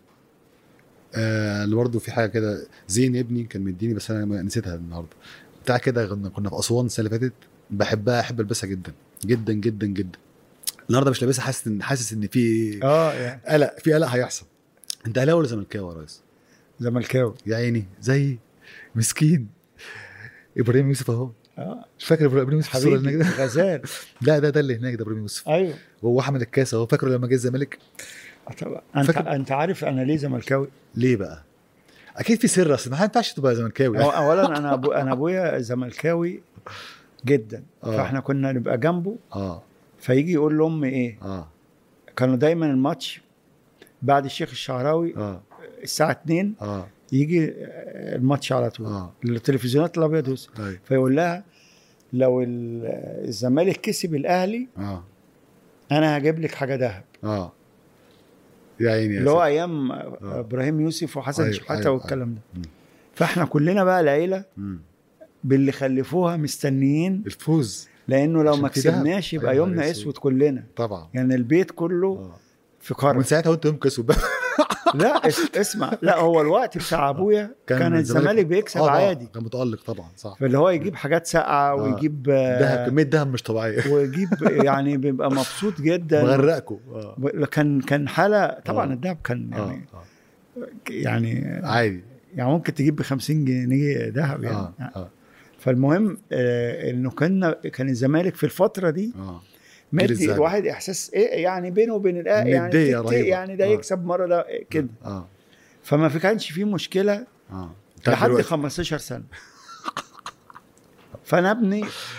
آه اللي برضه في حاجه كده، زين ابني كان مديني بس انا نسيتها النهارده، بتاع كده كنا كنا في اسوان السنه اللي فاتت، بحبها، احب البسها جدا جدا جدا جدا. النهارده مش لابسها، حاسس ان حاسس ان في اه يعني قلق، في قلق هيحصل. انت اهلاوي ولا زملكاوي يا ريس؟ زملكاوي. يا عيني زي مسكين ابراهيم يوسف اهو. اه مش فاكر ابراهيم يوسف الصوره اللي حبيبي هناك ده؟ غزال. لا ده ده اللي هناك ده ابراهيم يوسف. ايوه وهو احمد الكاس اهو، فاكره لما جه الزمالك؟ طبعا. انت فاكر- انت عارف انا ليه زملكاوي؟ ليه بقى؟ اكيد في سر، اصل ما ينفعش تبقى زملكاوي. أو- اولا انا أبو انا ابويا زملكاوي جدا، آه. فاحنا كنا نبقى جنبه، اه فيجي يقول لامي ايه، اه كانوا دايما الماتش بعد الشيخ الشعراوي اه الساعه اتنين اه يجي الماتش على طول، اه التلفزيونات الابيض والاسود. ايوه فيقول لها لو ال- الزمالك كسب الاهلي اه انا هجيب لك حاجه ذهب. اه. يا عيني يا اللي هو سيدي. ايام ابراهيم يوسف وحسن أيوة، شحاته أيوة، والكلام ده. مم. فاحنا كلنا بقى العيله مم. باللي خلفوها مستنيين، الفوز لانه لو عشان ما في دهب. كسبناش يبقى أيوة، يومنا يا اسود سيدي. كلنا، طبعا. يعني البيت كله اه في ومن كرب. ساعتها وانت يوم كسب بقى. لا اس- اسمع، لا هو الوقت بتاع ابويا كان, كان الزمالك بيكسب آه، عادي، كان متألق طبعا صح. فاللي هو يجيب حاجات ساقعه آه. ويجيب دهب، كمية دهب مش طبيعية. ويجيب يعني بيبقى مبسوط جدا. مغرقكم. اه كان كان حاله طبعا. آه. الدهب كان يعني اه يعني عادي. يعني ممكن تجيب ب خمسين جنيه ذهب يعني. اه اه فالمهم آه انه كان كان الزمالك في الفتره دي اه مدي الذهبي. الواحد احساس ايه يعني بينه وبين الأهلي، يعني ندية تك- رهيبة. يعني ده آه. يكسب مره ده كده. اه فما في كانش فيه مشكله اه لحد دلوقتي. خمستاشر سنه. فانا ابني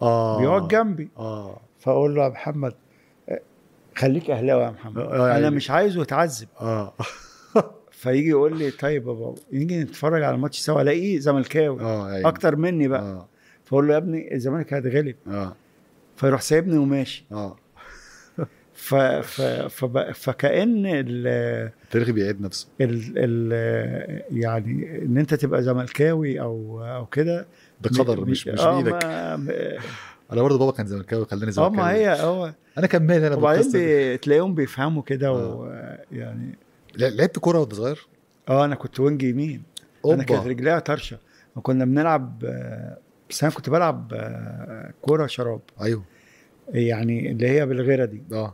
اه بيقعد جنبي، اه فاقول له يا محمد خليك اهلاوي يا محمد، آه، انا يعني- مش عايزه يتعذب. اه فيجي يقول لي طيب يا بابا نيجي نتفرج على الماتش سوا، الاقيه زملكاوي اه يعني. اكتر مني بقى. اه فاقول له يا ابني الزمالك هيتغلب، اه فيروح سايبني وماشي. اه ف ف فب- فكأن ال التاريخ بيعيد نفسه. ال ال يعني ان انت تبقى زملكاوي او او كده ده قدر، بي- مش مش اه بايدك. ما انا برضه بابا كان زملكاوي خلاني اه زملكاوي. ما هي هو. انا كان مالي انا وبعدين بالقصه دي. بي- تلاقيهم بيفهموا كده آه. ويعني. لعبت كوره وانت صغير؟ اه انا كنت وينج يمين. انا كانت اوبا. رجليها طرشه، وكنا بنلعب آه، بس انا كنت بلعب آه، كوره شراب، ايوه يعني اللي هي بالغيره دي. اه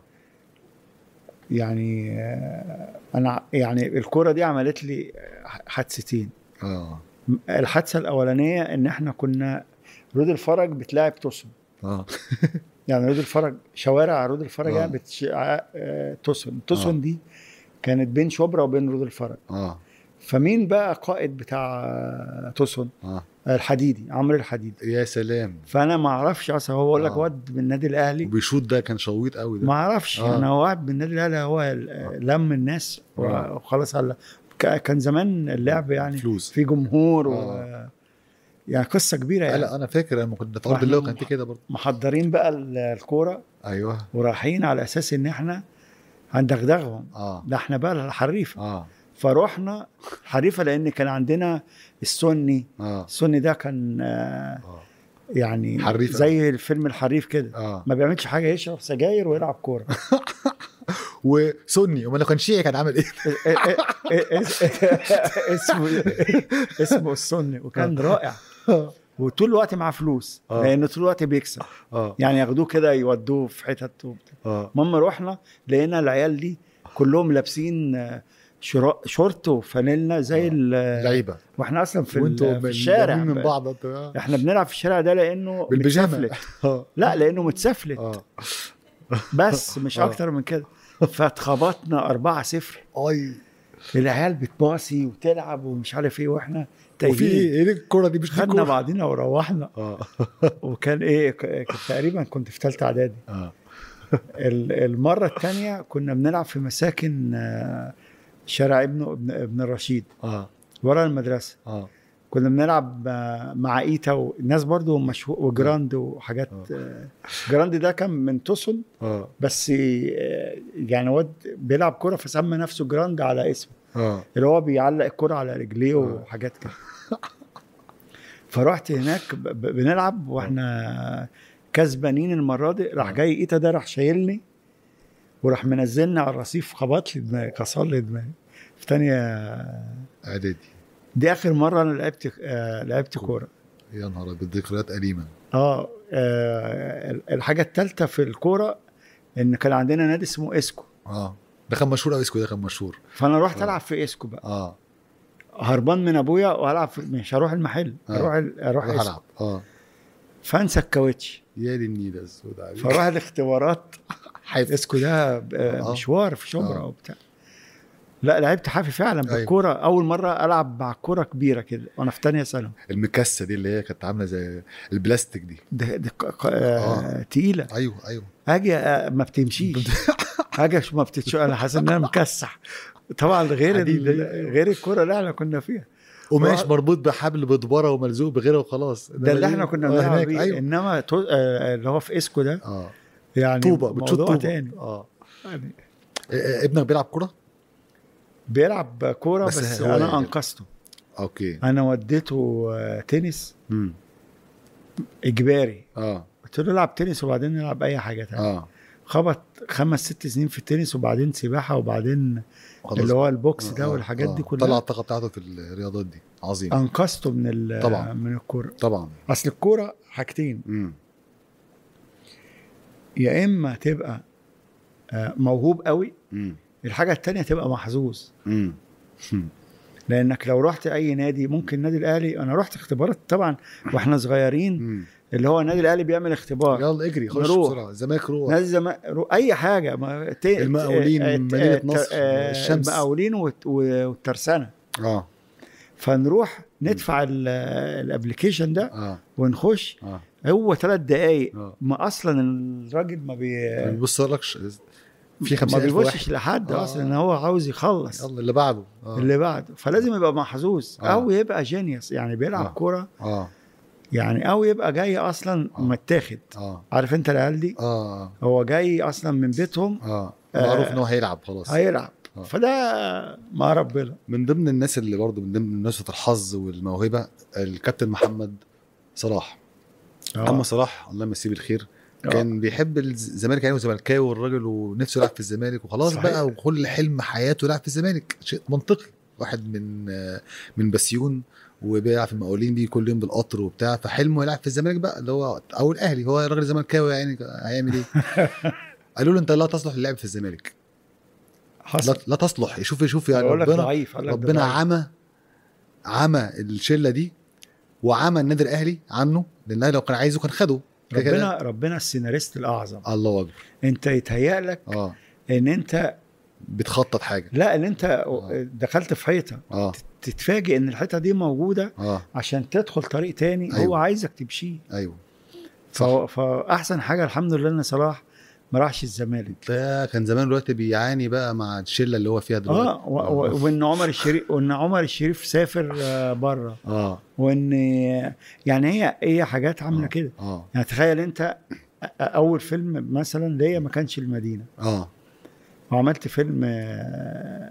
يعني آه، انا يعني الكوره دي عملت لي حادثتين. اه الحادثه الاولانيه ان احنا كنا رود الفرج بتلاعب توسن. اه يعني رود الفرج، شوارع رود الفرج آه. يعني بتش... آه، توسن توسن آه. دي كانت بين شبرا وبين رود الفرج. اه فمين بقى قائد بتاع آه، توسن؟ اه الحديدي، عمرو الحديدي. يا سلام. فانا ما اعرفش اصلا، هو بقول لك آه. واد من النادي الاهلي، وبيشوط ده كان شويط قوي ده. ما اعرفش آه. انا واحد من النادي الاهلي، هو ال- لم الناس آه. وخلاص. على ك- كان زمان اللعب يعني فلوس. في جمهور و... آه. يعني قصه كبيره آه، يعني. لا انا فاكر لما كنا في ارض وإحنا الله وكان في كده برضه. محضرين بقى ال- الكوره ايوه ورايحين على اساس ان احنا هندغدغهم. اه ده احنا بقى الحريفه. اه فروحنا حريفه لان كان عندنا السني. اه السني ده كان آه، اه يعني حريف زي الفيلم الحريف كده، اه ما بيعملش حاجه، يشرب سجاير ويلعب كوره. وسني، امال لو كان شيعي كان عامل ايه؟ اسمه اسمه السني، وكان رائع. وطول الوقت معاه فلوس آه. لانه طول الوقت بيكسب. اه يعني ياخدوه كده يودوه في حتت وبتاع. اه المهم رحنا لقينا العيال دي كلهم لابسين آه، شرا- شورت وفانيلا زي آه. ال- لعيبه. واحنا اصلا في, وانتوا ال- في الشارع من ب- بعض انتوا. احنا بنلعب في الشارع ده لانه بالبيجامه. متسفلت. اه لا لانه متسفلت اه بس مش آه. اكتر من كده. فاتخبطنا أربعة صفر. اي العيال بتباصي وتلعب ومش عارف ايه، واحنا وفي تايهين. ايه ايه الكوره دي؟ مش دي خدنا كوره. بعضينا وروحنا. اه وكان ايه ك- كنت تقريبا كنت في ثالثه اعدادي. اه ال- المره الثانيه كنا بنلعب في مساكن آه، شارع ابن ابن, ابن الرشيد اه ورا المدرسه. اه كنا بنلعب آه، مع ايتا والناس برضو مشهور وجراند وحاجات. آه. آه، جراند ده كان من توسن، اه بس آه، يعني واد بيلعب كرة فسمى نفسه جراند على اسمه، اه اللي هو بيعلق الكرة على رجليه وحاجات كده. فرحت هناك ب- ب- بنلعب واحنا كسبانين المرة دي. راح جاي ايتا ده راح شايلني وراح منزلني على الرصيف، خبط لي دماغي، كسر لي دماغي في تانية. اعدادي. دي اخر مرة انا لعبت آه لعبت كورة. يا نهار ابيض، ذكريات أليمة. اه آه، الحاجة الثالثة في الكورة ان كان عندنا نادي اسمه اسكو. اه ده كان مشهور قوي، اسكو ده كان مشهور. فانا رحت آه. العب في اسكو بقى، اه هربان من ابويا وهلعب في... مش هروح المحل، آه. اروح ال- اروح روح اسكو. العب. اه فانسى الكاوتش، يا دي النيله السوداء عليك. فاروح الاختبارات. حيف. اسكو ده ب- آه. مشوار في شبرا آه. وبتاع. لا لعبت حافي فعلا أيوة. بالكوره. اول مره العب مع كوره كبيره كده وانا في تانية ثانوي. المكسه دي اللي هي كانت عامله زي البلاستيك دي. ده, ده ق- ق- آه. تقيله. ايوه ايوه اجي آه، ما بتمشيش. اجي ما بتتش، انا حاسس ان انا مكسح. طبعا غير حديد. ال... غير الكوره اللي احنا كنا فيها. قماش و- مربوط بحبل بدبره وملزوق بغيره وخلاص. ده اللي احنا كنا بنلعب هناك. بيه. ايوه انما تو... آه، اللي هو في اسكو ده اه يعني طوبه بتشوط موضوع طوبه. تاني اه يعني. إيه، ابنك بيلعب كوره؟ بيلعب كوره بس بس, هو انا يعني. انقذته. اوكي. انا وديته آه، تنس امم اجباري. اه قلت له العب تنس وبعدين نلعب اي حاجه تانية. اه خبط خمس ست سنين في التنس وبعدين سباحه وبعدين خلاص. اللي هو البوكس آه، ده آه، والحاجات آه. دي طلع كلها. الطاقه بتاعته في الرياضات دي. عظيم. انقذته من ال- طبعاً. من الكوره. طبعا. اصل الكوره حاجتين، امم يا اما تبقى آه، موهوب قوي، امم الحاجه التانية تبقى محظوظ. امم لانك لو رحت اي نادي، ممكن النادي الاهلي، انا رحت اختبارات طبعا واحنا صغيرين، امم اللي هو النادي الاهلي بيعمل اختبار. يلا اجري خش نروح. بسرعه. الزمالك روح. نادي الزمالك رو- اي حاجه ما ت... المقاولين، آه، آه، مدينة آه، نصر، آه، الشمس. المقاولين والت- والترسانه. اه فنروح ندفع ال- الابليكيشن ده اه ونخش. اه هو ثلاث دقايق اه ما اصلا الراجل ما بي ما بيبصلكش في ما خمسين ألف واحد. بيبصش لحد آه. اصلا ان هو عاوز يخلص يلا اللي بعده. آه. اللي بعده. فلازم يبقى محظوظ آه. او يبقى جينيوس يعني بيلعب آه. كوره اه يعني، او يبقى جاي اصلا آه. متاخد. اه عارف انت العيال دي اه هو جاي اصلا من بيتهم اه آه. معروف ان هو هيلعب خلاص. هيلعب. آه. فده مع ربنا. من ضمن الناس اللي برضه من ضمن نسبة الحظ والموهبة الكابتن محمد صلاح. محمد اه صلاح الله يمسيه بالخير آه. كان بيحب الزمالك يعني، وزملكاوي والراجل، ونفسه يلعب في الزمالك وخلاص صحيح. بقى، وكل حلم حياته يلعب في الزمالك. شيء منطقي، واحد من آه، من بسيون وبيلعب في المقاولين بيه كل يوم بالقطر وبتاع، فحلمه يلعب في الزمالك بقى اللي هو او الاهلي. هو راجل زملكاوي يعني هيعمل ايه؟ قالوا له انت لا تصلح للعب في الزمالك، لا, حصل. لا تصلح. يشوف يشوف يعني بقول لك ربنا ضعيف. قال لك ده ربنا ضعيف. عمى عمى الشله دي، وعمى النادي الاهلي عنه، لان الأهلي لو كان عايزه كان خده كده كده. ربنا ربنا السيناريست الاعظم. الله اكبر. انت يتهيأ لك اه ان انت بتخطط حاجه. لا ان انت آه. دخلت في حيطه اه تتفاجئ ان الحيطه دي موجوده اه عشان تدخل طريق تاني. أيوة. هو عايزك تمشيه. ايوه فهو- فاحسن حاجه الحمد لله ان صلاح ما راحش الزمالك. ده كان زمان دلوقتي بيعاني بقى مع الشله اللي هو فيها دلوقتي. اه و- و- وان عمر الشريف وان عمر الشريف سافر آه، بره. اه وان يعني هي هي حاجات عامله آه. كده. اه يعني تخيل انت أ- اول فيلم مثلا ليا ما كانش المدينه، اه وعملت فيلم آه،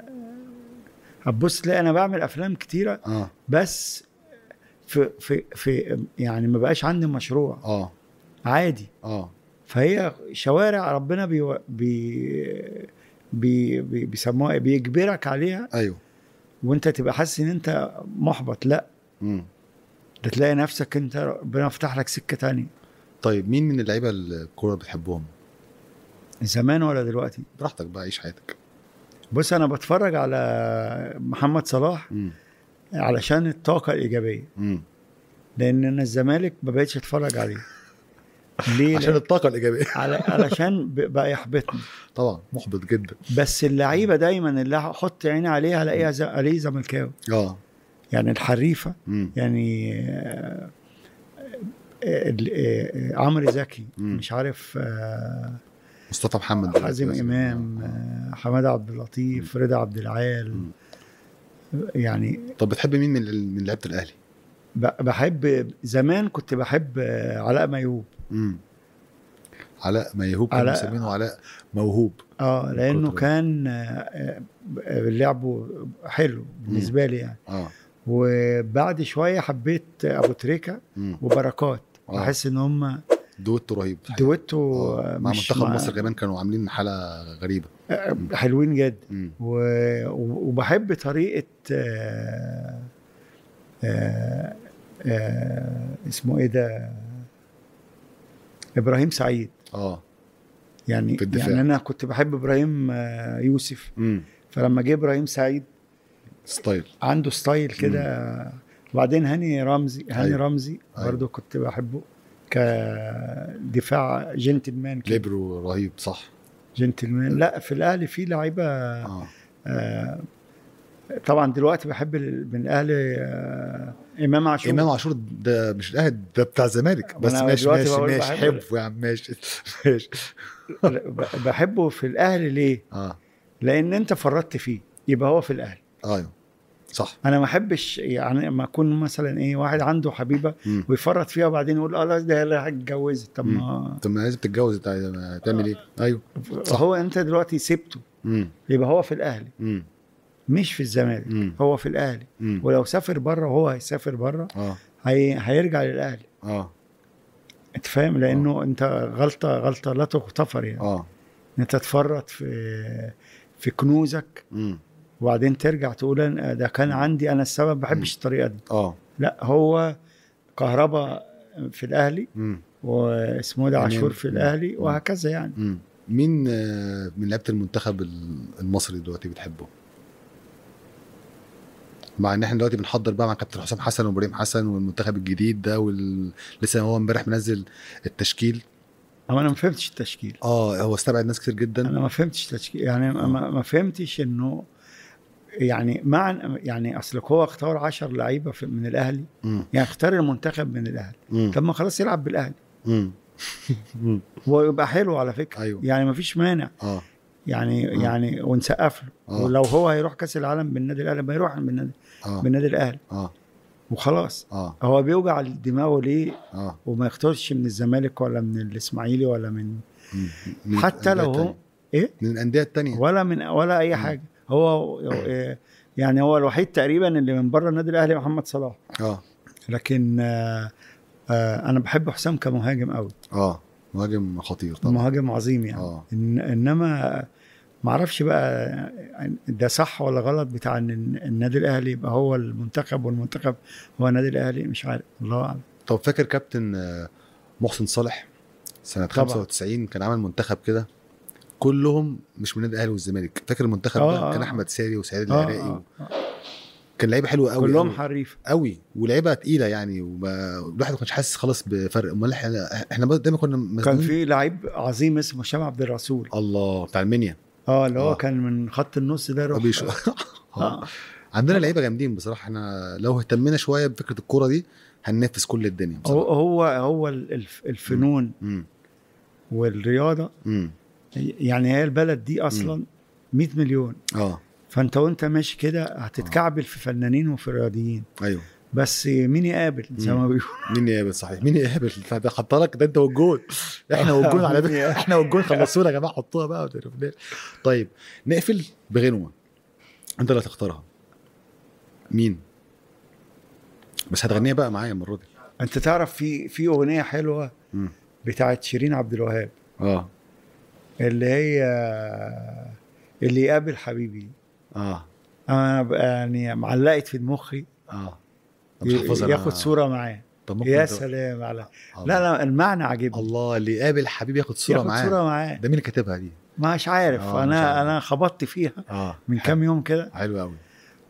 هتبص تلاقي انا بعمل افلام كتيره اه بس في في في يعني ما بقاش عندي مشروع اه عادي. اه فهي شوارع ربنا بي بي بي بي بيسموها إيه؟ بيجبرك عليها، ايوه. وانت تبقى حاسس ان انت محبط. لا امم ده تلاقي نفسك انت ربنا فتح لك سكه تانية. طيب مين من اللعيبه الكوره بتحبهم؟ زمان ولا دلوقتي؟ براحتك بقى، عيش حياتك. بص انا بتفرج على محمد صلاح امم علشان الطاقه الايجابيه، امم لان انا الزمالك ما بقتش اتفرج عليه. ليه؟ عشان لأ- الطاقه الايجابيه. على علشان ب- بقى يحبطني. طبعا محبط جدا. بس اللعيبه دايما اللي احط عيني عليها الاقيها ز- الاقيه زملكاوي. اه يعني الحريفه امم يعني آه، آه، آه، آه، عمرو زكي، مم. مش عارف آه، مصطفى محمد دلوقتي حازم مثلاً. امام، آه. آه، حماده عبد اللطيف، رضا عبد العال. مم. يعني طب بتحب مين من من لعيبه الاهلي؟ ب- بحب زمان كنت بحب آه، علاء ميهوب. امم علاء ميهوب كانوا علاء- مسمينه علاء موهوب. اه لانه كتر. كان آه، آه، لعبه حلو بالنسبه لي يعني. اه وبعد شويه حبيت ابو تريكه امم وبركات. آه. بحس ان هم دويتو رهيب. دويتو آه. مع مش منتخب مصر كمان كانوا عاملين حاله غريبه. آه، حلوين جدا. امم و... وبحب طريقه آه، آه، آه، اسمه ايه ده، ابراهيم سعيد. اه يعني في الدفاع. يعني انا كنت بحب ابراهيم آه، يوسف، امم فلما جه ابراهيم سعيد ستايل. عنده ستايل كده. وبعدين هاني رمزي هاني أيوة. رمزي أيوة. برضه كنت بحبه كدفاع جنتلمان كده. ليبرو رهيب صح. جنتلمان. لا في الاهلي في لعيبه اه آه طبعا دلوقتي بحب ال- من الاهلي آه امام عاشور. امام عاشور ده مش الاهلي، ده بتاع الزمالك بس. وأنا ماشي دلوقتي ماشي بقول ماشي بحب- حبه يا عم ماشي ماشي. ب- بحبه في الاهلي ليه؟ اه لان انت فرطت فيه يبقى هو في الاهلي. ايوه صح. انا ما احبش يعني ما اكون مثلا ايه واحد عنده حبيبه مم. ويفرط فيها وبعدين يقول اه لا ده اللي هتجوزت. طب ما طب ما لازم تتجوز، انت عايز- تعمل ايه؟ ايوه صح. هو انت دلوقتي سبته امم يبقى هو في الاهلي امم مش في الزمالك. مم. هو في الاهلي. امم ولو سافر بره وهو هيسافر بره اه هي... هيرجع للاهلي. اه انت فاهم؟ لانه انت غلطه غلطه لا تغتفر يعني. اه ان انت تفرط في في كنوزك امم وبعدين ترجع تقول أنا ده كان عندي انا السبب. ما بحبش الطريقه دي. اه لا هو كهربا في الاهلي امم واسمه ده تمام. عاشور في مم. الاهلي مم. وهكذا يعني. امم مين آه، من لعيبه المنتخب ال- المصري دلوقتي بتحبه؟ مع ان احنا دلوقتي بنحضر بقى مع كابتن حسام حسن وابراهيم حسن والمنتخب الجديد ده وال... لسه هو امبارح منزل التشكيل. اما انا ما فهمتش التشكيل. اه هو استبعد ناس كتير جدا. انا ما فهمتش تشكيل يعني. ما, ما فهمتش انه يعني مع يعني اصل هو اختار عشر لعيبه في- من الاهلي، مم. يعني اختار المنتخب من الاهلي. مم. طب ما خلاص يلعب بالاهلي مم. مم. ويبقى حلو على فكره. أيوه. يعني ما فيش مانع اه يعني آه. يعني ونسقف له. آه. ولو هو هيروح كاس العالم بالنادي الاهلي ما يروح بالنادي اه بالنادي الاهلي اه وخلاص. اه هو بيوجع دماغه ليه اه وما يختارش من الزمالك ولا من الاسماعيلي ولا من مم. من حتى لو الأندية هو التانية. ايه من الأندية التانية. ولا من ولا اي مم. حاجه. هو إيه، يعني هو الوحيد تقريبا اللي من بره النادي الاهلي محمد صلاح. اه لكن آه آه انا بحب حسام كمهاجم قوي، اه مهاجم خطير طبعا. مهاجم عظيم يعني. اه إن انما ما اعرفش بقى ده صح ولا غلط بتاع ان النادي الاهلي يبقى هو المنتخب والمنتخب هو النادي الاهلي، مش عارف، الله اعلم. طب فاكر كابتن آه، محسن صالح سنة طبعا. خمسة وتسعين كان عامل منتخب كده كلهم مش من النادي الاهلي والزمالك؟ فاكر المنتخب آه، ده؟ آه. كان احمد ساري وسعيد آه، العراقي آه، و... آه. كان لعيبه حلوه قوي كلهم قوي حريف. قوي ولعيبه تقيله يعني، والواحد ما كانش حاسس خلاص بفرق. امال احنا احنا دايما كنا كان مزنوقين. في لعيب عظيم اسمه هشام عبد الرسول، الله بتاع المنيا. اه اللي هو آه. كان من خط النص ده يروح. بيش... آه. عندنا لعيبه جامدين بصراحه. احنا لو اهتمينا شويه بفكره الكوره دي هننافس كل الدنيا هو بصراحه. هو هو الف- الفنون امم والرياضه، امم يعني هي البلد دي اصلا مية مليون، اه فانت وانت ماشي كده هتتكعبل في فنانين وفي رياضيين، ايوه. بس مين يقابل زي ما بيقولوا. مين يقابل؟ صحيح مين يقابل؟ ده حطها لك، ده انت والجون. احنا والجون على فكره، احنا والجون خلصونا يا جماعه، حطوها بقى وتعرفنا. طيب نقفل بغنوه انت اللي هتختارها. مين؟ بس هتغنيها بقى معايا المره دي. انت تعرف في في اغنيه حلوه مم. بتاعت شيرين عبد الوهاب اه اللي هي اللي يقابل حبيبي، اه انا بقى يعني معلقت في مخي. اه طب مش حافظها ياخد أنا. صوره معاه. طب ممكن يا انت- سلام على الله. لا لا المعنى عجبني. الله، اللي يقابل حبيبي ياخد صوره ياخد معاه. صوره معاه. ده مين اللي كاتبها دي؟ مش عارف. آه، انا مش عارف. انا خبطت فيها اه من كام يوم كده. حلو قوي.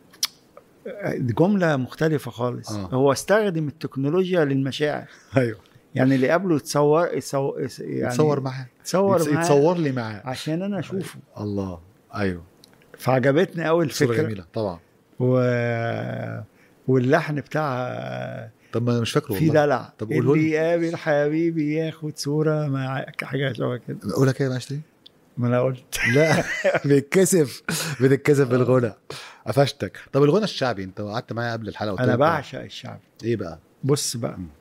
جمله مختلفه خالص. آه. هو استخدم التكنولوجيا للمشاعر، ايوه يعني اللي قبله يتصور يتصور يعني يتصور معاه، يتصور يتص- معاه يتصور لي معاه. عشان انا اشوفه. الله ايوه. فعجبتني قوي صوره الفكره جميله طبعا. و... واللحن بتاعها طب ما انا مش فاكره في والله. دلع. طب قوله اللي لي. يقابل حبيبي ياخد صوره مع حاجه شبه كده. قولها كده معلش تاني. ما انا قلت لا بيتكسف بتتكسف بالغنى. قفشتك. طب الغنى الشعبي انت قعدت معايا قبل الحلقه وقلت انا لك بعشق الشعب. ايه بقى؟ بص بقى، م.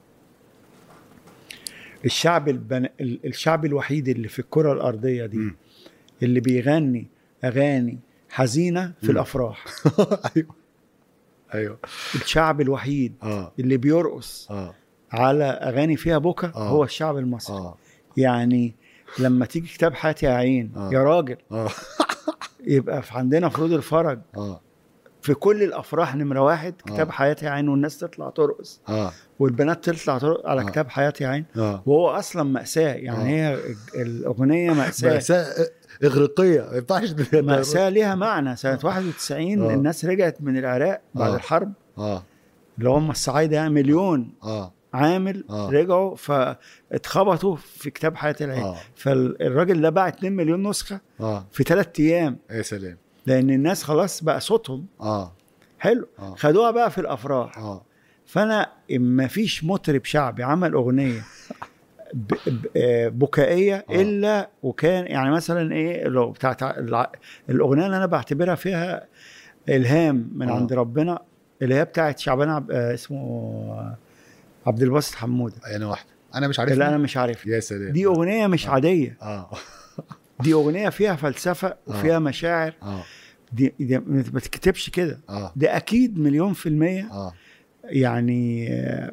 الشعب البن... ال- الشعب الوحيد اللي في الكره الارضيه دي م. اللي بيغني اغاني حزينه في م. الافراح. ايوه ايوه الشعب الوحيد اه اللي بيرقص اه على اغاني فيها بكا آه. هو الشعب المصري. اه يعني لما تيجي كتاب حياتي يا عين آه. يا راجل اه يبقى في عندنا فروض الفرج اه في كل الافراح نمره واحد كتاب آه. حياتي يا عين، والناس تطلع ترقص اه والبنات تطلع ترقص على آه. كتاب حياتي يا عين. اه وهو اصلا مأساة، يعني آه. هي الاغنيه مأساة. مأساة اغريقيه ما ينفعش. مأساة ليها معنى. سنه واحد وتسعين آه. الناس رجعت من العراق بعد آه. الحرب، اه اللي هم الصعايده يعني مليون اه عامل آه. رجعوا فاتخبطوا في كتاب حياة العين. اه فالراجل ده باع اتنين مليون نسخه اه في ثلاث ايام، يا سلام. لان الناس خلاص بقى صوتهم اه حلو. آه. خدوها بقى في الافراح. اه فانا ما فيش مطرب شعبي عمل اغنيه ب- ب- آه بكائيه آه. الا وكان يعني مثلا ايه لو بتاعت الع- الاغنيه اللي انا بعتبرها فيها الهام من آه. عند ربنا، اللي هي بتاعت شعبان عب... آه اسمه آه عبد الباسط حموده، انا واحده انا مش عارف. اللي انا مش عارف. يا سلام. دي اغنيه مش آه. عاديه. اه دي اغنيه فيها فلسفه وفيها مشاعر. اه دي, دي ما تتكتبش كده. اه دي اكيد مليون في الميه. اه يعني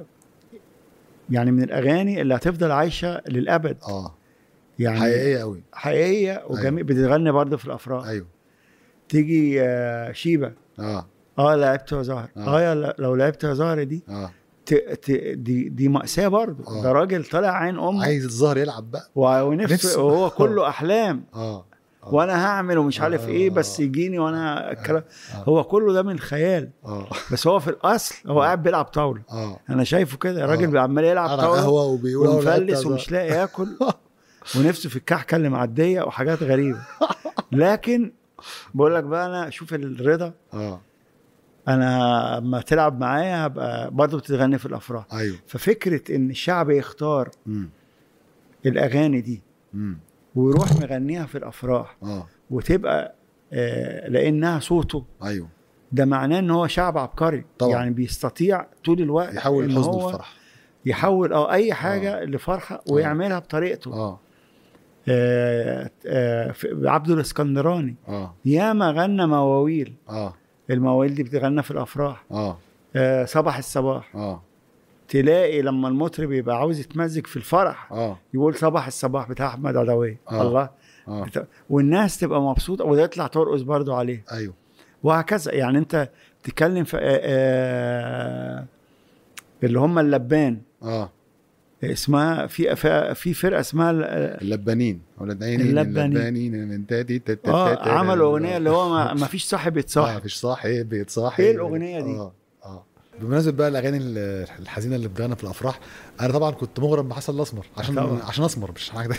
يعني من الاغاني اللي هتفضل عايشه للابد. اه يعني حقيقيه قوي. حقيقيه وجميل. بتتغني برضه في الافراح. ايوه تيجي آه، شيبه اه اه لعبت يا زهر آه. اه يا ل- لو لعبت يا زهر دي اه ت... ت... دي دي مأساة برضه. آه. ده راجل طالع عين امه عايز الظهر يلعب بقى. و- ونفسه نفسه. وهو كله احلام اه آه. وانا هعمل ومش عارف آه. ايه بس يجيني وانا الكلام. آه. هو كله ده من خيال. اه بس هو في الاصل هو قاعد بيلعب طاوله. اه انا شايفه كده راجل آه. عمال يلعب على طاوله قهوه وبيقول أهو لعبت ومفلس يا ومش زهر. لاقي ياكل ونفسه في الكحكه اللي معديه وحاجات غريبه. لكن بقول لك بقى انا شوف الرضا. اه انا اما تلعب معايا هبقى برضه بتغني في الافراح. ايوه. ففكره ان الشعب يختار امم الاغاني دي امم ويروح مغنيها في الافراح اه وتبقى آه لانها صوته، ايوه ده معناه ان هو شعب عبقري طبعا. يعني بيستطيع طول الوقت يحول إن الحزن هو للفرح. يحول اه اي حاجه آه. لفرحه ويعملها بطريقته. اه آه آه عبد الاسكندراني اه ياما غنى مواويل. اه المواويل دي بتغنى في الافراح. اه آه صباح الصباح. اه تلاقي لما المطرب يبقى عاوز يتمزج في الفرح اه يقول صباح الصباح بتاع احمد عدوية. آه. الله. اه بتا... والناس تبقى مبسوطه وتطلع ترقص برضو عليه. ايوه وهكذا. يعني انت تتكلم في آه آه اللي هم اللبان. اه اسمها في في فرقه اسمها اللبانين اولاد عينين اللبانين. اللبانين انت دي تت اه عملوا اغنيه اللي هو ما, ما فيش صاحب اه يتصاحب. مفيش صاحب يتصاحب. ايه الاغنيه دي؟ اه اه بمناسبه بقى الاغاني الحزينه اللي بتغنى في الافراح، انا طبعا كنت مغرم بحسن الاسمر عشان طبعا. عشان اسمر مش حاجه.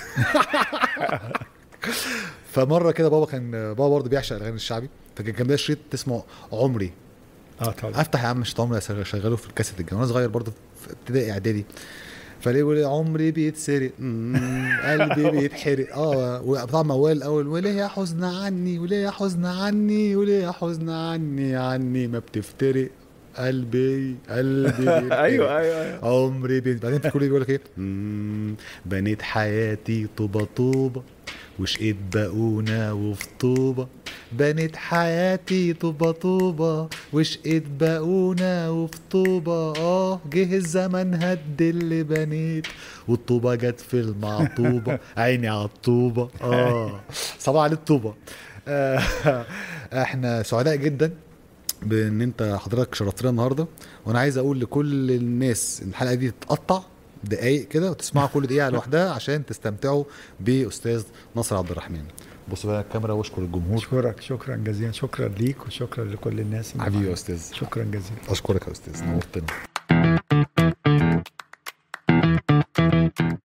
فمره كده بابا كان بابا برضه بيعشق الاغاني الشعبي، فكان جنبي شريط اسمه عمري. اه طبعا. افتح يا عم شريط عمري اشغله في الكاسيت الجامعي وانا صغير برضه في ابتدائي اعدادي، فليه يقول عمري بيتسرق قلبي بيتحرق. اه وطبعا موال الاول وليه يا حزن عني وليه يا حزن عني وليه يا حزن عني عني ما بتفترق قلبي قلبي ايوه ايوه عمري بيت. بعدين في كل بيقول لك ايه، بنيت حياتي طوبه طوبه وشقيت بقونا وفي طوبه، بنيت حياتي طوبه طوبه وشقيت بقونا وفي طوبه. اه جه الزمن هد اللي بنيت والطوبه جت في المعطوبه عيني على الطوبه. اه صباح على الطوبه. آه احنا سعداء جدا بان انت حضرتك شرفتنا النهارده، وانا عايز اقول لكل الناس ان الحلقه دي تتقطع دقايق كده وتسمعوا كل دقيقه لوحدها عشان تستمتعوا باستاذ ناصر عبد الرحمن. بصوا بقى الكاميرا واشكر الجمهور. اشكرك شكرا جزيلا. شكرا ليك وشكرا لكل الناس. حبيبي يا استاذ. شكرا جزيلا. اشكرك يا استاذ، نورتنا.